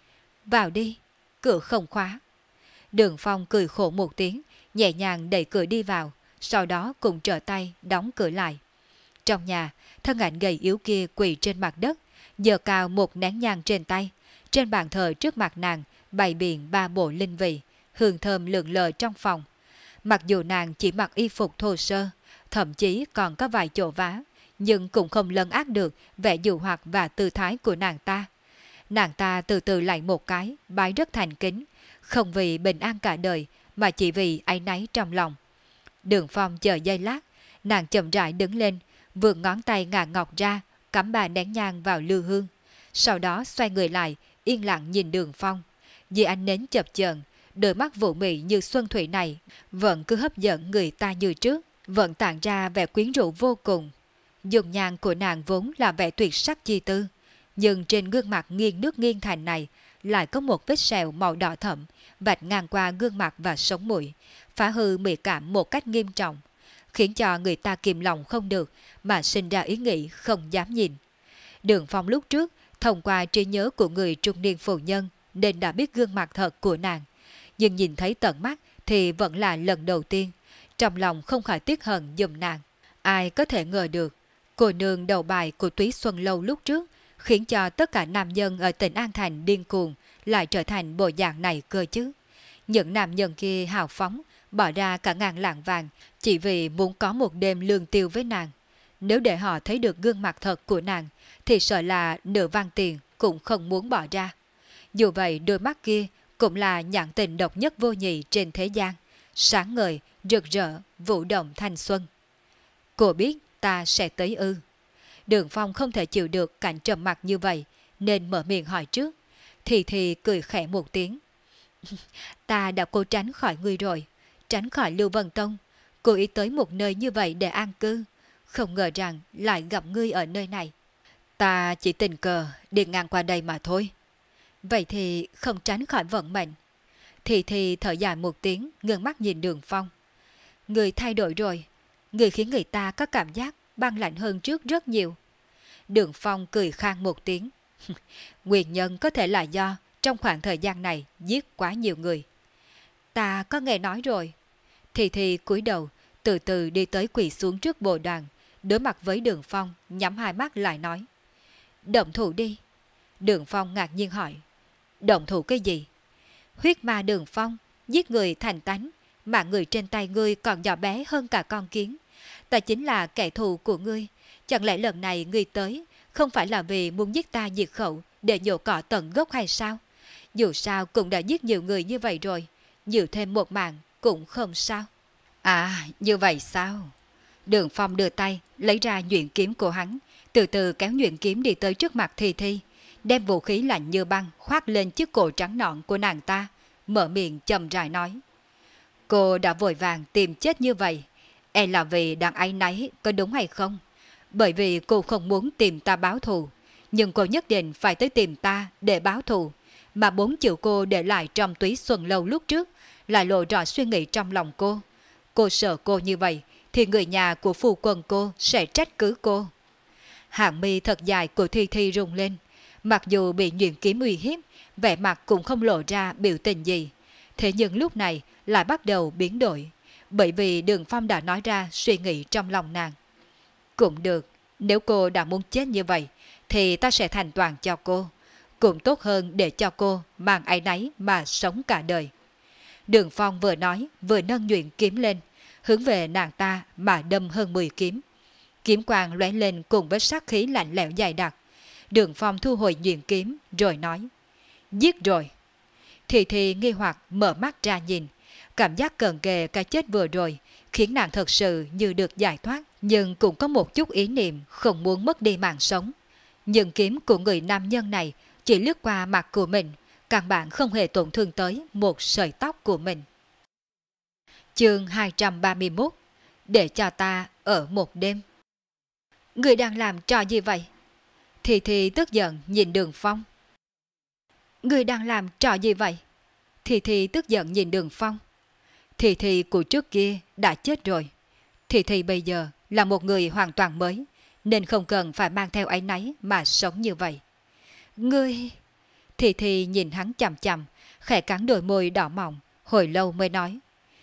Vào đi, cửa không khóa. Đường Phong cười khổ một tiếng, nhẹ nhàng đẩy cửa đi vào, sau đó cùng trở tay đóng cửa lại. Trong nhà, thân ảnh gầy yếu kia quỳ trên mặt đất, giơ cao một nén nhang trên tay. Trên bàn thờ trước mặt nàng bày biện ba bộ linh vị, hương thơm lượn lờ trong phòng. Mặc dù nàng chỉ mặc y phục thô sơ, thậm chí còn có vài chỗ vá, nhưng cũng không lấn át được vẻ dụ hoặc và tư thái của nàng ta. Nàng ta từ từ lại một cái, bái rất thành kính, không vì bình an cả đời, mà chỉ vì áy náy trong lòng. Đường Phong chờ giây lát, nàng chậm rãi đứng lên, vươn ngón tay ngà ngọc ra, cắm ba nén nhang vào lư hương. Sau đó xoay người lại, yên lặng nhìn Đường Phong. Vì ánh nến chập chờn, đôi mắt vũ mị như xuân thủy này vẫn cứ hấp dẫn người ta như trước, vẫn tản ra vẻ quyến rũ vô cùng. Dùng nhang của nàng vốn là vẻ tuyệt sắc chi tư, nhưng trên gương mặt nghiêng nước nghiêng thành này lại có một vết sẹo màu đỏ thẫm vạch ngang qua gương mặt và sống mũi, phá hư mỹ cảm một cách nghiêm trọng, khiến cho người ta kìm lòng không được mà sinh ra ý nghĩ không dám nhìn. Đường Phong lúc trước thông qua trí nhớ của người trung niên phụ nhân nên đã biết gương mặt thật của nàng, nhưng nhìn thấy tận mắt thì vẫn là lần đầu tiên, trong lòng không khỏi tiếc hận giùm nàng. Ai có thể ngờ được, cô nương đầu bài của Túy Xuân Lâu lúc trước khiến cho tất cả nam nhân ở tỉnh An Thành điên cuồng lại trở thành bộ dạng này cơ chứ. Những nam nhân kia hào phóng, bỏ ra cả ngàn lạng vàng chỉ vì muốn có một đêm lương tiêu với nàng. Nếu để họ thấy được gương mặt thật của nàng thì sợ là nửa vang tiền cũng không muốn bỏ ra. Dù vậy đôi mắt kia cũng là nhãn tình độc nhất vô nhị trên thế gian, sáng ngời, rực rỡ, vũ động thanh xuân. Cô biết ta sẽ tới ư? Đường Phong không thể chịu được cảnh trầm mặc như vậy, nên mở miệng hỏi trước. Thì thì cười khẽ một tiếng. Ta đã cố tránh khỏi ngươi rồi, tránh khỏi Lưu Vân Tông, cố ý tới một nơi như vậy để an cư, không ngờ rằng lại gặp ngươi ở nơi này. Ta chỉ tình cờ đi ngang qua đây mà thôi. Vậy thì không tránh khỏi vận mệnh. Thì thì thở dài một tiếng, ngước mắt nhìn Đường Phong. Người thay đổi rồi, người khiến người ta có cảm giác băng lạnh hơn trước rất nhiều. Đường Phong cười khang một tiếng. Nguyên nhân có thể là do trong khoảng thời gian này giết quá nhiều người. Ta có nghe nói rồi. Thì thì cúi đầu, từ từ đi tới quỳ xuống trước bồ đoàn, đối mặt với Đường Phong, nhắm hai mắt lại nói. Động thủ đi. Đường Phong ngạc nhiên hỏi. Động thủ cái gì? Huyết ma Đường Phong, giết người thành tánh, mà người trên tay ngươi còn nhỏ bé hơn cả con kiến. Ta chính là kẻ thù của ngươi. Chẳng lẽ lần này ngươi tới không phải là vì muốn giết ta diệt khẩu để nhổ cỏ tận gốc hay sao? Dù sao cũng đã giết nhiều người như vậy rồi, nhiều thêm một mạng cũng không sao. À, như vậy sao? Đường Phong đưa tay lấy ra nhuyễn kiếm của hắn, từ từ kéo nhuyễn kiếm đi tới trước mặt Thi Thi, đem vũ khí lạnh như băng khoác lên chiếc cổ trắng nõn của nàng ta, mở miệng chậm rãi nói. Cô đã vội vàng tìm chết như vậy, e là vì đang áy náy, có đúng hay không? Bởi vì cô không muốn tìm ta báo thù, nhưng cô nhất định phải tới tìm ta để báo thù, mà bốn chữ cô để lại trong Túy Xuân Lâu lúc trước lại lộ rõ suy nghĩ trong lòng cô. Cô sợ cô như vậy thì người nhà của phu quân cô sẽ trách cứ cô. Hàng mi thật dài của Thi Thi rung lên, mặc dù bị nhuyễn kiếm uy hiếp, vẻ mặt cũng không lộ ra biểu tình gì. Thế nhưng lúc này lại bắt đầu biến đổi, bởi vì Đường Phong đã nói ra suy nghĩ trong lòng nàng. Cũng được, nếu cô đã muốn chết như vậy, thì ta sẽ thành toàn cho cô. Cũng tốt hơn để cho cô mang áy náy mà sống cả đời. Đường Phong vừa nói vừa nâng nhuyễn kiếm lên, hướng về nàng ta mà đâm hơn mười kiếm. Kiếm quang lóe lên cùng với sát khí lạnh lẽo dày đặc. Đường Phong thu hồi nhuyễn kiếm rồi nói. Giết rồi. Thì thì nghi hoặc mở mắt ra nhìn. Cảm giác cận kề cái chết vừa rồi khiến nàng thật sự như được giải thoát, nhưng cũng có một chút ý niệm không muốn mất đi mạng sống. Nhưng kiếm của người nam nhân này chỉ lướt qua mặt của mình, căn bản không hề tổn thương tới một sợi tóc của mình. Chương hai trăm ba mươi mốt. Để cho ta ở một đêm. Người đang làm trò gì vậy? Thì thì tức giận nhìn Đường Phong. Người đang làm trò gì vậy? Thì thì tức giận nhìn Đường Phong. Thì thì của trước kia đã chết rồi. Thì thì bây giờ là một người hoàn toàn mới, nên không cần phải mang theo áy náy mà sống như vậy. Ngươi... Thì thì nhìn hắn chằm chằm, khẽ cắn đôi môi đỏ mọng, hồi lâu mới nói.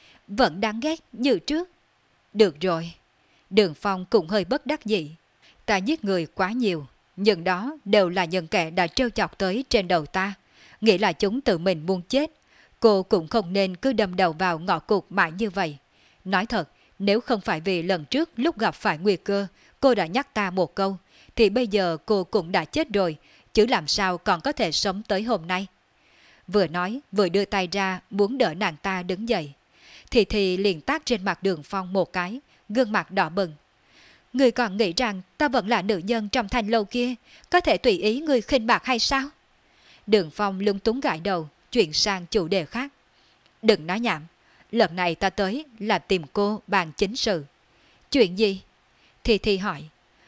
Vẫn đáng ghét như trước. Được rồi. Đường Phong cũng hơi bất đắc dĩ. Ta giết người quá nhiều, nhưng đó đều là những kẻ đã trêu chọc tới trên đầu ta. Nghĩ là chúng tự mình muốn chết. Cô cũng không nên cứ đâm đầu vào ngõ cụt mãi như vậy. Nói thật, nếu không phải vì lần trước lúc gặp phải nguy cơ, cô đã nhắc ta một câu, thì bây giờ cô cũng đã chết rồi, chứ làm sao còn có thể sống tới hôm nay. Vừa nói, vừa đưa tay ra muốn đỡ nàng ta đứng dậy. Thì thì liền tát trên mặt Đường Phong một cái, gương mặt đỏ bừng. Người còn nghĩ rằng ta vẫn là nữ nhân trong thanh lâu kia, có thể tùy ý người khinh bạc hay sao? Đường Phong lung túng gãi đầu, chuyển sang chủ đề khác. Đừng nói nhảm, lần này ta tới là tìm cô bàn chính sự. Chuyện gì? Thì thì hỏi.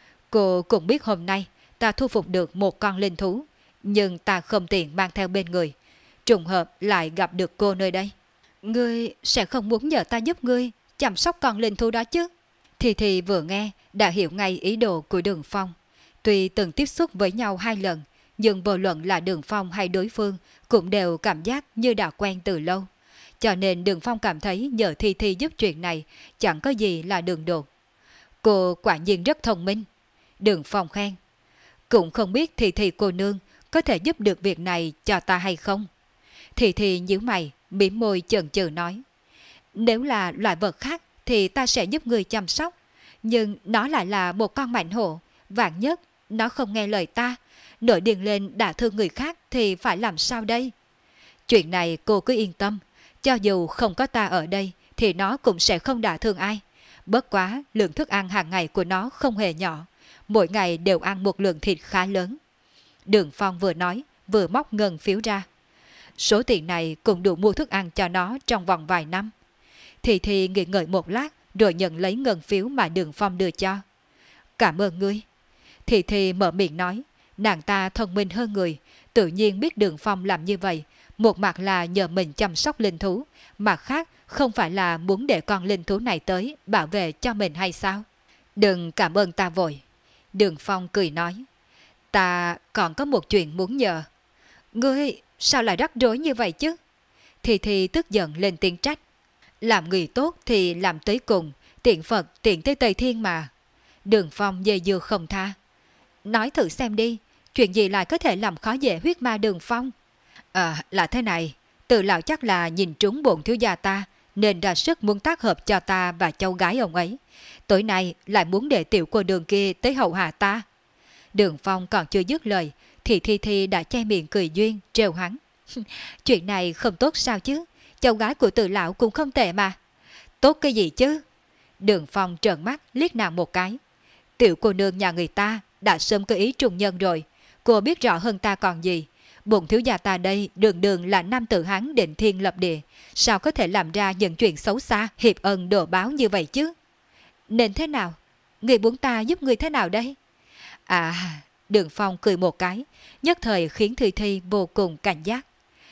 Cô cũng biết hôm nay ta thu phục được một con linh thú, nhưng ta không tiện mang theo bên người. Trùng hợp lại gặp được cô nơi đây. Ngươi sẽ không muốn nhờ ta giúp ngươi chăm sóc con linh thú đó chứ? Thì thì vừa nghe đã hiểu ngay ý đồ của Đường Phong. Tuy từng tiếp xúc với nhau hai lần, nhưng vô luận là Đường Phong hay đối phương cũng đều cảm giác như đã quen từ lâu. Cho nên Đường Phong cảm thấy nhờ Thi Thi giúp chuyện này chẳng có gì là đường đột. Cô quả nhiên rất thông minh. Đường Phong khen. Cũng không biết Thi Thi cô nương có thể giúp được việc này cho ta hay không? Thì thì nhíu mày, mỉm môi chần chừ nói. Nếu là loại vật khác thì ta sẽ giúp người chăm sóc. Nhưng nó lại là một con mạnh hổ. Vạn nhất, nó không nghe lời ta. Nổi điên lên đả thương người khác thì phải làm sao đây? Chuyện này cô cứ yên tâm. Cho dù không có ta ở đây thì nó cũng sẽ không đả thương ai. Bất quá, lượng thức ăn hàng ngày của nó không hề nhỏ. Mỗi ngày đều ăn một lượng thịt khá lớn. Đường Phong vừa nói, vừa móc ngân phiếu ra. Số tiền này cũng đủ mua thức ăn cho nó trong vòng vài năm. Thì thì nghĩ ngợi một lát rồi nhận lấy ngân phiếu mà Đường Phong đưa cho. Cảm ơn ngươi. Thì thì mở miệng nói, nàng ta thông minh hơn người, tự nhiên biết Đường Phong làm như vậy. Một mặt là nhờ mình chăm sóc linh thú, mặt khác không phải là muốn để con linh thú này tới bảo vệ cho mình hay sao? Đừng cảm ơn ta vội. Đường Phong cười nói, ta còn có một chuyện muốn nhờ. Ngươi sao lại rắc rối như vậy chứ? Thì thì tức giận lên tiếng trách. Làm người tốt thì làm tới cùng, tiện Phật tiện tới Tây Thiên mà. Đường Phong dây dưa không tha. Nói thử xem đi, chuyện gì lại có thể làm khó dễ huyết ma Đường Phong? À, là thế này, từ lão chắc là nhìn trúng bổn thiếu gia ta, nên ra sức muốn tác hợp cho ta và cháu gái ông ấy. Tối nay lại muốn để tiểu cô Đường kia tới hậu hạ ta. Đường Phong còn chưa dứt lời, thì Thi Thi đã che miệng cười duyên, trêu hắn. Chuyện này không tốt sao chứ, cháu gái của từ lão cũng không tệ mà. Tốt cái gì chứ? Đường Phong trợn mắt liếc nàng một cái. Tiểu cô nương nhà người ta đã sớm có ý trùng nhân rồi, cô biết rõ hơn ta còn gì. Bổn thiếu gia ta đây đường đường là nam tử hán định thiên lập địa, sao có thể làm ra những chuyện xấu xa hiệp ân đổ báo như vậy chứ? Nên thế nào? Người muốn ta giúp người thế nào đây? À, Đường Phong cười một cái, nhất thời khiến Thi Thi vô cùng cảnh giác.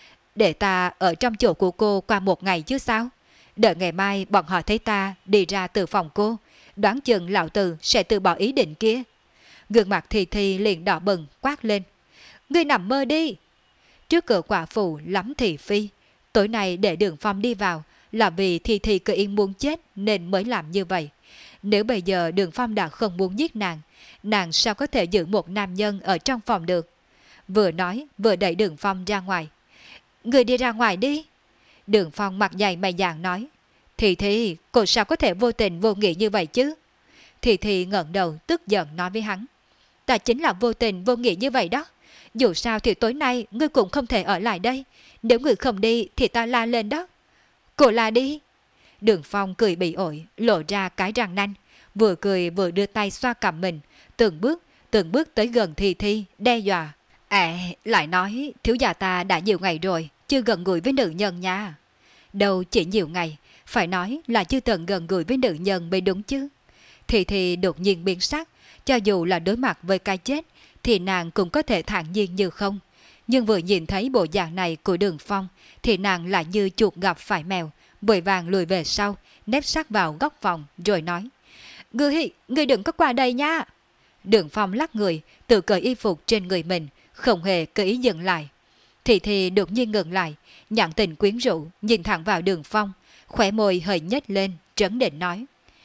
Để ta ở trong chỗ của cô qua một ngày chứ sao? Đợi ngày mai bọn họ thấy ta đi ra từ phòng cô, đoán chừng lão tử sẽ từ bỏ ý định kia. Gương mặt Thi Thi liền đỏ bừng quát lên. Ngươi nằm mơ đi! Trước cửa quả phủ lắm thị phi. Tối nay để Đường Phong đi vào là vì Thi Thi cứ yên muốn chết nên mới làm như vậy. Nếu bây giờ Đường Phong đã không muốn giết nàng, nàng sao có thể giữ một nam nhân ở trong phòng được? Vừa nói vừa đẩy Đường Phong ra ngoài. Người đi ra ngoài đi! Đường Phong mặt dày mày dạn nói. Thì thì, cô sao có thể vô tình vô nghĩa như vậy chứ? Thì thì ngẩng đầu tức giận nói với hắn. Ta chính là vô tình vô nghĩa như vậy đó. Dù sao thì tối nay ngươi cũng không thể ở lại đây. Nếu ngươi không đi thì ta la lên đó. Cô la đi! Đường Phong cười bị ổi, lộ ra cái răng nanh. Vừa cười vừa đưa tay xoa cằm mình. Từng bước, từng bước tới gần Thi Thi, đe dọa. À, lại nói thiếu gia ta đã nhiều ngày rồi, chưa gần gũi với nữ nhân nha. Đâu chỉ nhiều ngày, phải nói là chưa từng gần gũi với nữ nhân mới đúng chứ. Thì thì đột nhiên biến sắc, cho dù là đối mặt với cái chết, thì nàng cũng có thể thản nhiên như không. Nhưng vừa nhìn thấy bộ dạng này của Đường Phong, thì nàng lại như chuột gặp phải mèo, vội vàng lùi về sau, nép sát vào góc phòng, rồi nói: Ngươi, ngươi đừng có qua đây nha. Đường Phong lắc người, tự cởi y phục trên người mình, không hề có ý dừng lại. Thì thì đột nhiên ngừng lại, nhãn tình quyến rũ, nhìn thẳng vào Đường Phong, khỏe môi hơi nhếch lên, trấn định nói: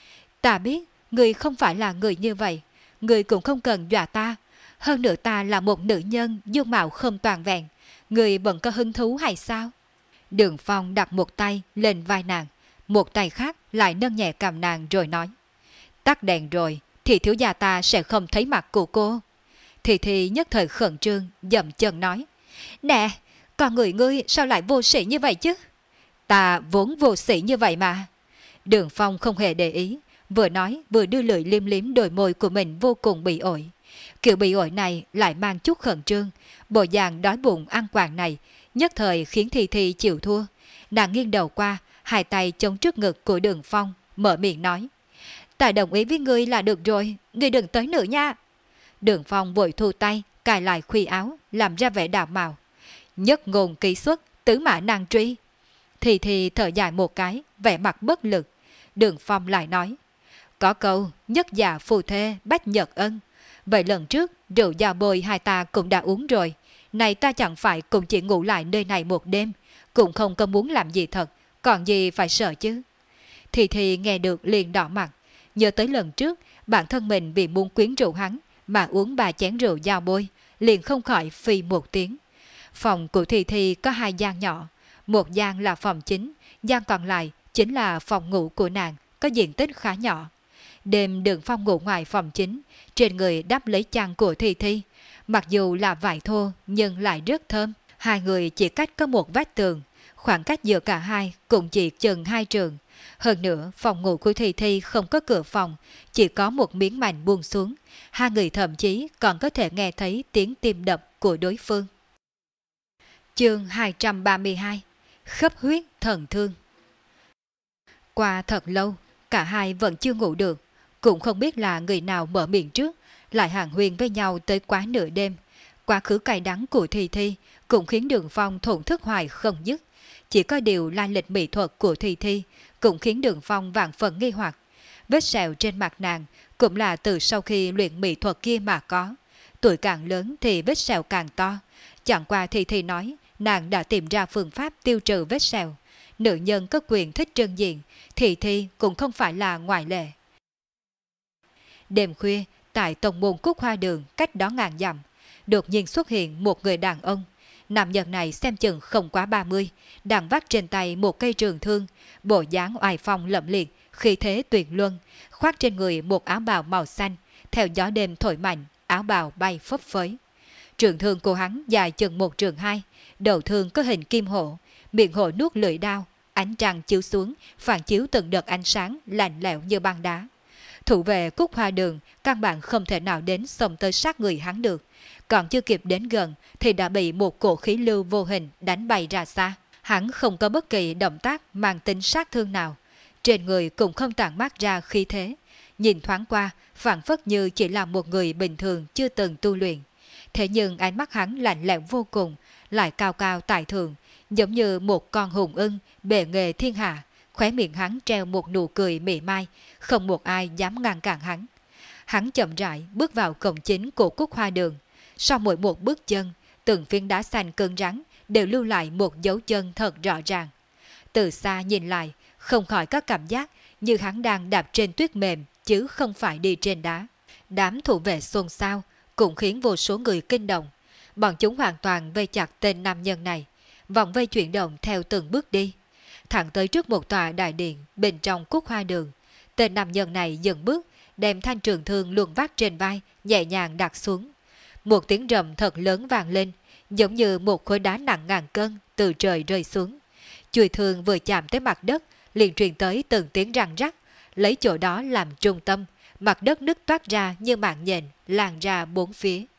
Ta biết, ngươi không phải là người như vậy, ngươi cũng không cần dọa ta. Hơn nữa ta là một nữ nhân dung mạo không toàn vẹn, ngươi vẫn có hứng thú hay sao? Đường Phong đặt một tay lên vai nàng, một tay khác lại nâng nhẹ cằm nàng rồi nói: Tắt đèn rồi, thì thiếu gia ta sẽ không thấy mặt của cô. Thì thì nhất thời khẩn trương, dậm chân nói: Nè, con người ngươi sao lại vô sĩ như vậy chứ? Ta vốn vô sĩ như vậy mà. Đường Phong không hề để ý, vừa nói vừa đưa lưỡi liếm liếm đôi môi của mình vô cùng bị ổi. Kiểu bị ổi này lại mang chút khẩn trương, bộ dạng đói bụng ăn quàng này nhất thời khiến Thi Thi chịu thua. Nàng nghiêng đầu qua, hai tay chống trước ngực của Đường Phong, mở miệng nói: Ta đồng ý với ngươi là được rồi, ngươi đừng tới nữa nha. Đường Phong vội thu tay, cài lại khuy áo, làm ra vẻ đạo mạo: Nhất ngôn ký xuất, tứ mã nan truy. Thì thì thở dài một cái, vẻ mặt bất lực. Đường Phong lại nói: Có câu nhất già phù thê bách nhật ân. Vậy lần trước rượu giao bôi hai ta cũng đã uống rồi, này ta chẳng phải cũng chỉ ngủ lại nơi này một đêm, cũng không có muốn làm gì thật, còn gì phải sợ chứ. Thì thì nghe được liền đỏ mặt, nhớ tới lần trước bản thân mình vì muốn quyến rũ hắn mà uống ba chén rượu giao bôi, liền không khỏi phi một tiếng. Phòng của Thì Thì có hai gian nhỏ, một gian là phòng chính, gian còn lại chính là phòng ngủ của nàng, có diện tích khá nhỏ. Đêm Đường Phong ngủ ngoài phòng chính, trên người đắp lấy chăn của Thì Thì, mặc dù là vải thô nhưng lại rất thơm. Hai người chỉ cách có một vách tường, khoảng cách giữa cả hai cũng chỉ chừng hai trường. Hơn nữa, phòng ngủ của Thì Thì không có cửa phòng, chỉ có một miếng mảnh buông xuống. Hai người thậm chí còn có thể nghe thấy tiếng tim đập của đối phương. Chương hai trăm ba mươi hai: Khấp huyết thần thương. Qua thật lâu, cả hai vẫn chưa ngủ được, cũng không biết là người nào mở miệng trước, lại hàn huyên với nhau tới quá nửa đêm. Quá khứ cay đắng của Thì Thì cũng khiến Đường Phong thổn thức hoài không dứt. Chỉ có điều lai lịch mỹ thuật của Thì Thì cũng khiến Đường Phong vạn phần nghi hoặc. Vết sẹo trên mặt nàng cũng là từ sau khi luyện mỹ thuật kia mà có. Tuổi càng lớn thì vết sẹo càng to. Chẳng qua Thì Thì nói nàng đã tìm ra phương pháp tiêu trừ vết sẹo. Nữ nhân có quyền thích trân diện, Thì Thì cũng không phải là ngoại lệ. Đêm khuya, tại tổng môn Cúc Hoa Đường cách đó ngàn dặm, đột nhiên xuất hiện một người đàn ông. Nam nhân này xem chừng không quá ba mươi, đang vác trên tay một cây trường thương, bộ dáng oai phong lẫm liệt, khí thế tuyệt luân, khoác trên người một áo bào màu xanh, theo gió đêm thổi mạnh, áo bào bay phấp phới. Trường thương của hắn dài chừng một trường hai, đầu thương có hình kim hổ, miệng hổ nuốt lưỡi đao, ánh trăng chiếu xuống, phản chiếu từng đợt ánh sáng lạnh lẽo như băng đá. Thủ vệ Cúc Hoa Đường căn bản không thể nào đến xông tới sát người hắn được, còn chưa kịp đến gần thì đã bị một cổ khí lưu vô hình đánh bay ra xa. Hắn không có bất kỳ động tác mang tính sát thương nào, trên người cũng không tản mát ra khí thế, nhìn thoáng qua phảng phất như chỉ là một người bình thường chưa từng tu luyện. Thế nhưng ánh mắt hắn lạnh lẽo vô cùng, lại cao cao tại thượng, giống như một con hùng ưng bề nghề thiên hạ. Khóe miệng hắn treo một nụ cười mỉa mai, không một ai dám ngăn cản hắn. Hắn chậm rãi bước vào cổng chính của Cúc Hoa Đường. Sau mỗi một bước chân, từng phiến đá xanh cứng rắn đều lưu lại một dấu chân thật rõ ràng. Từ xa nhìn lại, không khỏi có cảm giác như hắn đang đạp trên tuyết mềm chứ không phải đi trên đá. Đám thủ vệ xôn xao cũng khiến vô số người kinh động. Bọn chúng hoàn toàn vây chặt tên nam nhân này, vòng vây chuyển động theo từng bước đi. Thẳng tới trước một tòa đại điện bên trong Cúc Hoa Đường, tên nam nhân này dừng bước, đem thanh trường thương luồn vác trên vai, nhẹ nhàng đặt xuống. Một tiếng rầm thật lớn vang lên, giống như một khối đá nặng ngàn cân từ trời rơi xuống. Chùy thương vừa chạm tới mặt đất, liền truyền tới từng tiếng răng rắc, lấy chỗ đó làm trung tâm, mặt đất nứt toát ra như mạng nhện lan ra bốn phía.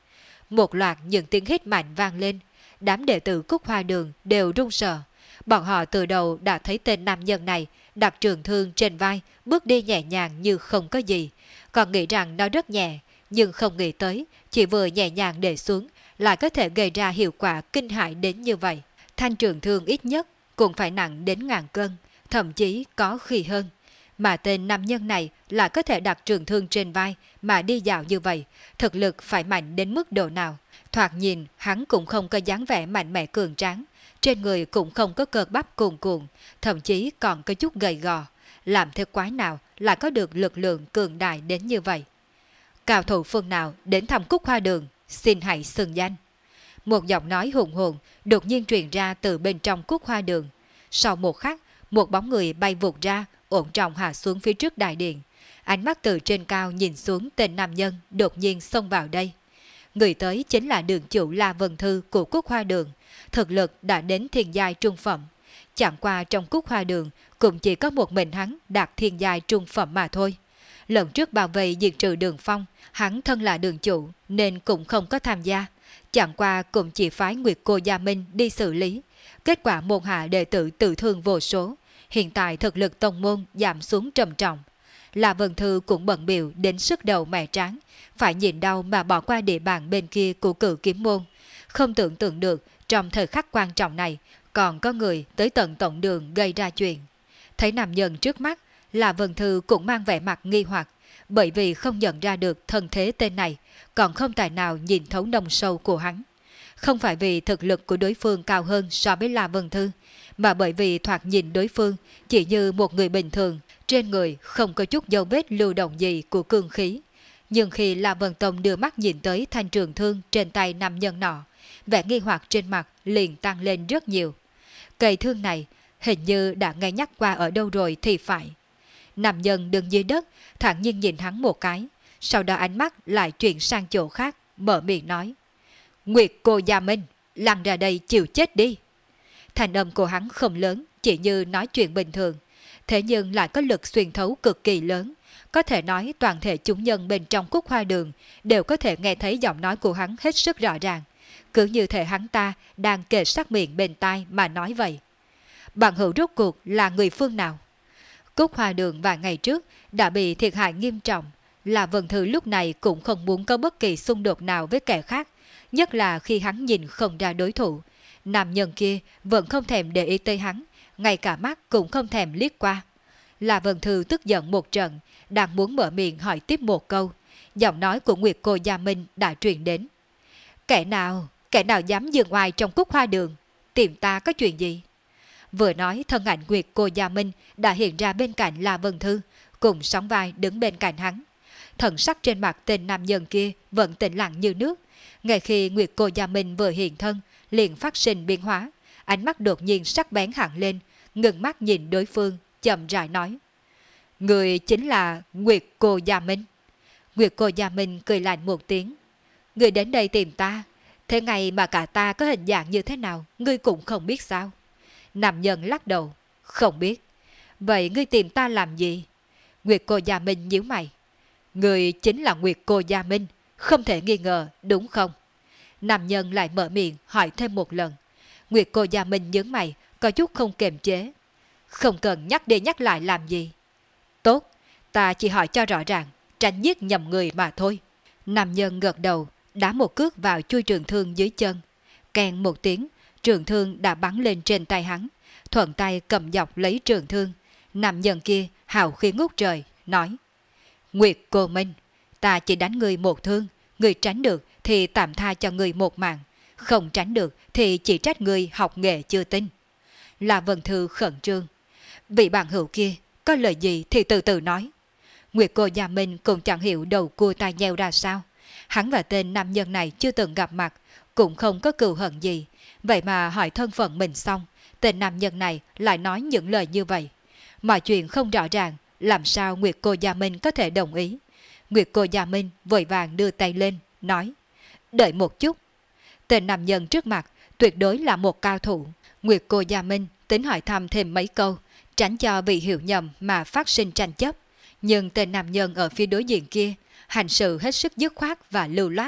một loạt những tiếng hít mạnh vang lên. Đám đệ tử Cúc Hoa Đường đều run sợ. Bọn họ từ đầu đã thấy tên nam nhân này đặt trường thương trên vai, bước đi nhẹ nhàng như không có gì. Còn nghĩ rằng nó rất nhẹ, nhưng không nghĩ tới, chỉ vừa nhẹ nhàng để xuống, lại có thể gây ra hiệu quả kinh hãi đến như vậy. Thanh trường thương ít nhất cũng phải nặng đến ngàn cân, thậm chí có khi hơn. Mà tên nam nhân này lại có thể đặt trường thương trên vai mà đi dạo như vậy, thực lực phải mạnh đến mức độ nào. Thoạt nhìn hắn cũng không có dáng vẻ mạnh mẽ cường tráng, trên người cũng không có cơ bắp cuồn cuộn, thậm chí còn có chút gầy gò. Làm thế quái nào lại có được lực lượng cường đại đến như vậy? Cao thủ phương nào đến thăm Cúc Hoa Đường, xin hãy xưng danh. Một giọng nói hùng hồn đột nhiên truyền ra từ bên trong Cúc Hoa Đường. Sau một khắc, một bóng người bay vụt ra, ổn trọng hạ xuống phía trước đại điện. Ánh mắt từ trên cao nhìn xuống tên nam nhân đột nhiên xông vào đây. Người tới chính là đường chủ La Vân Thư của Cúc Hoa Đường, thực lực đã đến thiên giai trung phẩm. Chẳng qua trong Cúc Hoa Đường cũng chỉ có một mình hắn đạt thiên giai trung phẩm mà thôi. Lần trước bảo vệ diệt trừ Đường Phong, hắn thân là đường chủ nên cũng không có tham gia. Chẳng qua cũng chỉ phái Nguyệt Cô Gia Minh đi xử lý. Kết quả môn hạ đệ tử tự thương vô số. Hiện tại thực lực tông môn giảm xuống trầm trọng. La Vân Thư cũng bận biểu đến sức đầu mẻ tráng, phải nhìn đau mà bỏ qua địa bàn bên kia của Cửu Kiếm Môn. Không tưởng tượng được trong thời khắc quan trọng này còn có người tới tận tổng đường gây ra chuyện. Thấy nam nhân trước mắt, La Vân Thư cũng mang vẻ mặt nghi hoặc, bởi vì không nhận ra được thân thế tên này, còn không tài nào nhìn thấu nông sâu của hắn. Không phải vì thực lực của đối phương cao hơn so với La Vân Thư, mà bởi vì thoạt nhìn đối phương chỉ như một người bình thường, trên người không có chút dấu vết lưu động gì của cương khí. Nhưng khi La Vân Tông đưa mắt nhìn tới thanh trường thương trên tay nam nhân nọ, vẻ nghi hoặc trên mặt liền tăng lên rất nhiều. Cây thương này hình như đã nghe nhắc qua ở đâu rồi thì phải. Nam nhân đứng dưới đất, thản nhiên nhìn hắn một cái, sau đó ánh mắt lại chuyển sang chỗ khác, mở miệng nói: Nguyệt Cô Gia Minh, lăn ra đây chịu chết đi. Thành âm của hắn không lớn, chỉ như nói chuyện bình thường, thế nhưng lại có lực xuyên thấu cực kỳ lớn. Có thể nói toàn thể chúng nhân bên trong Cúc Hoa Đường đều có thể nghe thấy giọng nói của hắn hết sức rõ ràng, cứ như thể hắn ta đang kề sát miệng bên tai mà nói vậy. Bạn hữu rốt cuộc là người phương nào? Cúc Hoa Đường vài ngày trước đã bị thiệt hại nghiêm trọng, là Vân Thư lúc này cũng không muốn có bất kỳ xung đột nào với kẻ khác, nhất là khi hắn nhìn không ra đối thủ. Nam nhân kia vẫn không thèm để ý tới hắn, ngay cả mắt cũng không thèm liếc qua. Là Vân Thư tức giận một trận, đang muốn mở miệng hỏi tiếp một câu, giọng nói của Nguyệt Cô Gia Minh đã truyền đến. Kẻ nào, kẻ nào dám giương oai trong Cúc Hoa Đường, tìm ta có chuyện gì? Vừa nói, thân ảnh Nguyệt Cô Gia Minh đã hiện ra bên cạnh La Vân Thư, cùng sóng vai đứng bên cạnh hắn. Thần sắc trên mặt tên nam nhân kia vẫn tĩnh lặng như nước. Ngay khi Nguyệt Cô Gia Minh vừa hiện thân, liền phát sinh biến hóa, ánh mắt đột nhiên sắc bén hẳn lên, ngừng mắt nhìn đối phương, chậm rãi nói: Người chính là Nguyệt Cô Gia Minh. Nguyệt Cô Gia Minh cười lạnh một tiếng: Người đến đây tìm ta, thế ngày mà cả ta có hình dạng như thế nào, ngươi cũng không biết sao? Nam nhân lắc đầu: Không biết. Vậy ngươi tìm ta làm gì? Nguyệt Cô Gia Minh nhíu mày: Người chính là Nguyệt Cô Gia Minh, không thể nghi ngờ, đúng không? Nam nhân lại mở miệng hỏi thêm một lần. Nguyệt Cô Gia Minh nhướng mày, có chút không kiềm chế: Không cần nhắc đi nhắc lại làm gì. Tốt, ta chỉ hỏi cho rõ ràng, tránh giết nhầm người mà thôi. Nam nhân gật đầu, đá một cước vào chui trường thương dưới chân. Kèn một tiếng, trường thương đã bắn lên trên tay hắn, thuận tay cầm dọc lấy trường thương. Nam nhân kia hào khí ngút trời, nói: Nguyệt Cô Minh, ta chỉ đánh người một thương, người tránh được thì tạm tha cho người một mạng, không tránh được thì chỉ trách người học nghề chưa tinh. Là Vân Thư khẩn trương: Vị bạn hữu kia có lời gì thì từ từ nói. Nguyệt Cô Gia Minh cũng chẳng hiểu đầu cua tai nheo ra sao. Hắn và tên nam nhân này chưa từng gặp mặt, cũng không có cừu hận gì, vậy mà hỏi thân phận mình xong, tên nam nhân này lại nói những lời như vậy. Mọi chuyện không rõ ràng, làm sao Nguyệt Cô Gia Minh có thể đồng ý? Nguyệt Cô Gia Minh vội vàng đưa tay lên, nói: Đợi một chút. Tên nam nhân trước mặt tuyệt đối là một cao thủ. Nguyệt Cô Gia Minh tính hỏi thăm thêm mấy câu, tránh cho bị hiểu nhầm mà phát sinh tranh chấp. Nhưng tên nam nhân ở phía đối diện kia hành sự hết sức dứt khoát và lưu loát,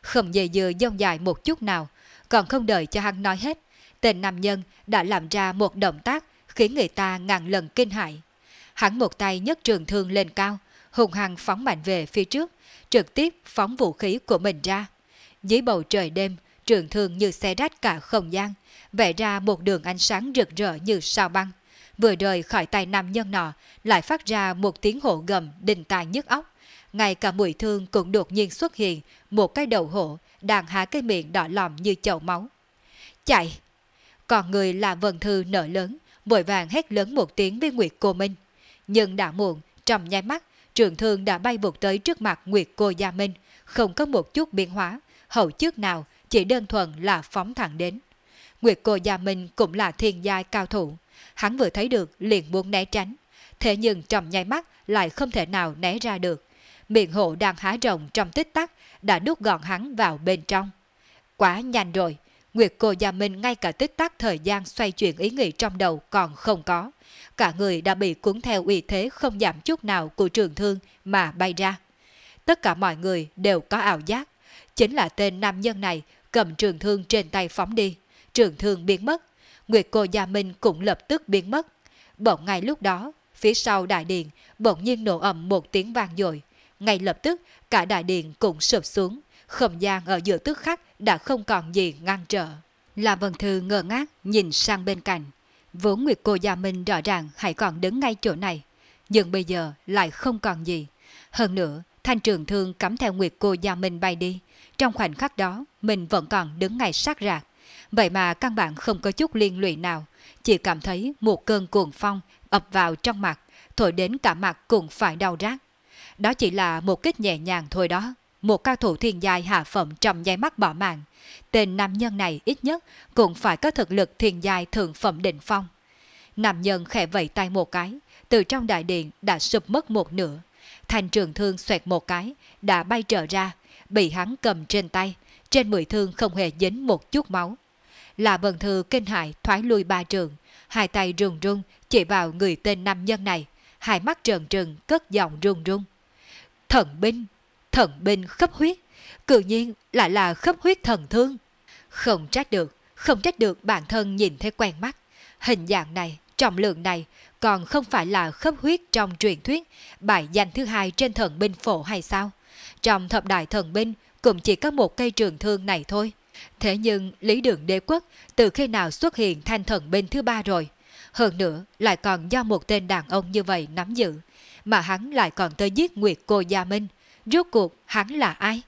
Không dây dưa dông dài một chút nào, còn không đợi cho hắn nói hết, tên nam nhân đã làm ra một động tác khiến người ta ngàn lần kinh hãi. Hắn một tay nhấc trường thương lên cao, hùng hăng phóng mạnh về phía trước, trực tiếp phóng vũ khí của mình ra. Dưới bầu trời đêm, trường thương như xé rách cả không gian, vẽ ra một đường ánh sáng rực rỡ như sao băng. Vừa rời khỏi tay nam nhân nọ, lại phát ra một tiếng hổ gầm đinh tai nhức óc. Ngay cả mũi thương cũng đột nhiên xuất hiện một cái đầu hổ đang há cái miệng đỏ lòm như chậu máu. Chạy! Còn người là Vân Thư nở lớn, vội vàng hét lớn một tiếng với Nguyệt Cô Minh. Nhưng đã muộn, trong nháy mắt, trường thương đã bay vụt tới trước mặt Nguyệt Cô Gia Minh, không có một chút biến hóa, hậu trước nào, chỉ đơn thuần là phóng thẳng đến. Nguyệt Cô Gia Minh cũng là thiên giai cao thủ, hắn vừa thấy được liền muốn né tránh, thế nhưng trong nháy mắt lại không thể nào né ra được. Miệng hộ đang há rộng trong tích tắc đã đút gọn hắn vào bên trong. Quá nhanh rồi, Nguyệt Cô Gia Minh ngay cả tích tắc thời gian xoay chuyển ý nghĩ trong đầu còn không có. Cả người đã bị cuốn theo uy thế không giảm chút nào của trường thương mà bay ra. Tất cả mọi người đều có ảo giác. Chính là tên nam nhân này cầm trường thương trên tay phóng đi. Trường thương biến mất. Nguyệt Cô Gia Minh cũng lập tức biến mất. Bỗng ngay lúc đó, phía sau đại điện bỗng nhiên nổ ầm một tiếng vang dội. Ngay lập tức cả đại điện cũng sụp xuống. Không gian ở giữa tức khắc đã không còn gì ngăn trở. La Vân Thư ngơ ngác nhìn sang bên cạnh. Vốn Nguyệt Cô Gia Minh rõ ràng hãy còn đứng ngay chỗ này, nhưng bây giờ lại không còn gì. Hơn nữa, thanh trường thương cắm theo Nguyệt Cô Gia Minh bay đi. Trong khoảnh khắc đó, mình vẫn còn đứng ngay sát rạc. Vậy mà căn bản không có chút liên lụy nào, chỉ cảm thấy một cơn cuồng phong ập vào trong mặt, thổi đến cả mặt cũng phải đau rát. Đó chỉ là một kích nhẹ nhàng thôi đó. Một cao thủ thiên giai hạ phẩm trong nháy mắt bỏ mạng. Tên nam nhân này ít nhất cũng phải có thực lực thiên giai thượng phẩm đỉnh phong. Nam nhân khẽ vẫy tay một cái, từ trong đại điện đã sụp mất một nửa. Thanh trường thương xoẹt một cái, đã bay trở ra, bị hắn cầm trên tay, trên mũi thương không hề dính một chút máu. Là Vân Thư kinh hãi thoái lui ba trường, hai tay run run chỉ vào người tên nam nhân này, hai mắt trợn trừng cất giọng run run. Thần binh! Thần binh khắp huyết, cự nhiên lại là khắp huyết thần thương. Không trách được, không trách được bản thân nhìn thấy quen mắt. Hình dạng này, trọng lượng này, còn không phải là khắp huyết trong truyền thuyết, bài danh thứ hai trên thần binh phổ hay sao? Trong thập đại thần binh cũng chỉ có một cây trường thương này thôi. Thế nhưng Lý Đường Đế Quốc từ khi nào xuất hiện thanh thần binh thứ ba rồi? Hơn nữa lại còn do một tên đàn ông như vậy nắm giữ, mà hắn lại còn tới giết Nguyệt Cô Gia Minh. Rốt cuộc hắn là ai?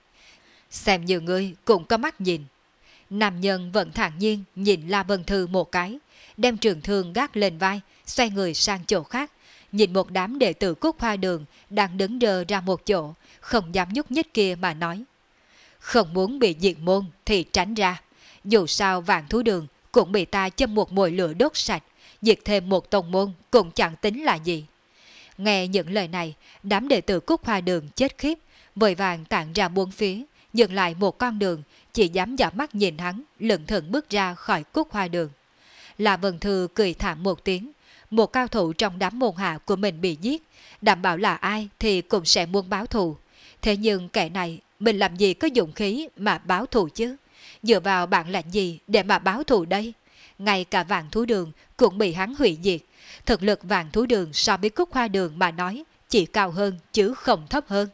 Xem nhiều người cũng có mắt nhìn. Nam nhân vẫn thản nhiên nhìn La Vân Thư một cái, đem trường thương gác lên vai, xoay người sang chỗ khác, nhìn một đám đệ tử Cúc Hoa Đường đang đứng đờ ra một chỗ, không dám nhúc nhích kia mà nói. Không muốn bị diệt môn thì tránh ra. Dù sao Vạn Thú Đường cũng bị ta châm một mồi lửa đốt sạch, diệt thêm một tông môn cũng chẳng tính là gì. Nghe những lời này, đám đệ tử Cúc Hoa Đường chết khiếp, vội vàng tản ra bốn phía, dừng lại một con đường, chỉ dám dõi mắt nhìn hắn, lững thững bước ra khỏi Cúc Hoa Đường. La Vân Thư cười thảm một tiếng, một cao thủ trong đám môn hạ của mình bị giết, đảm bảo là ai thì cũng sẽ muốn báo thù. Thế nhưng kẻ này, mình làm gì có dụng khí mà báo thù chứ? Dựa vào bản lãnh gì để mà báo thù đây? Ngay cả Vạn Thú Đường cũng bị hắn hủy diệt. Thực lực Vạn Thú Đường so với Cúc Hoa Đường mà nói chỉ cao hơn chứ không thấp hơn.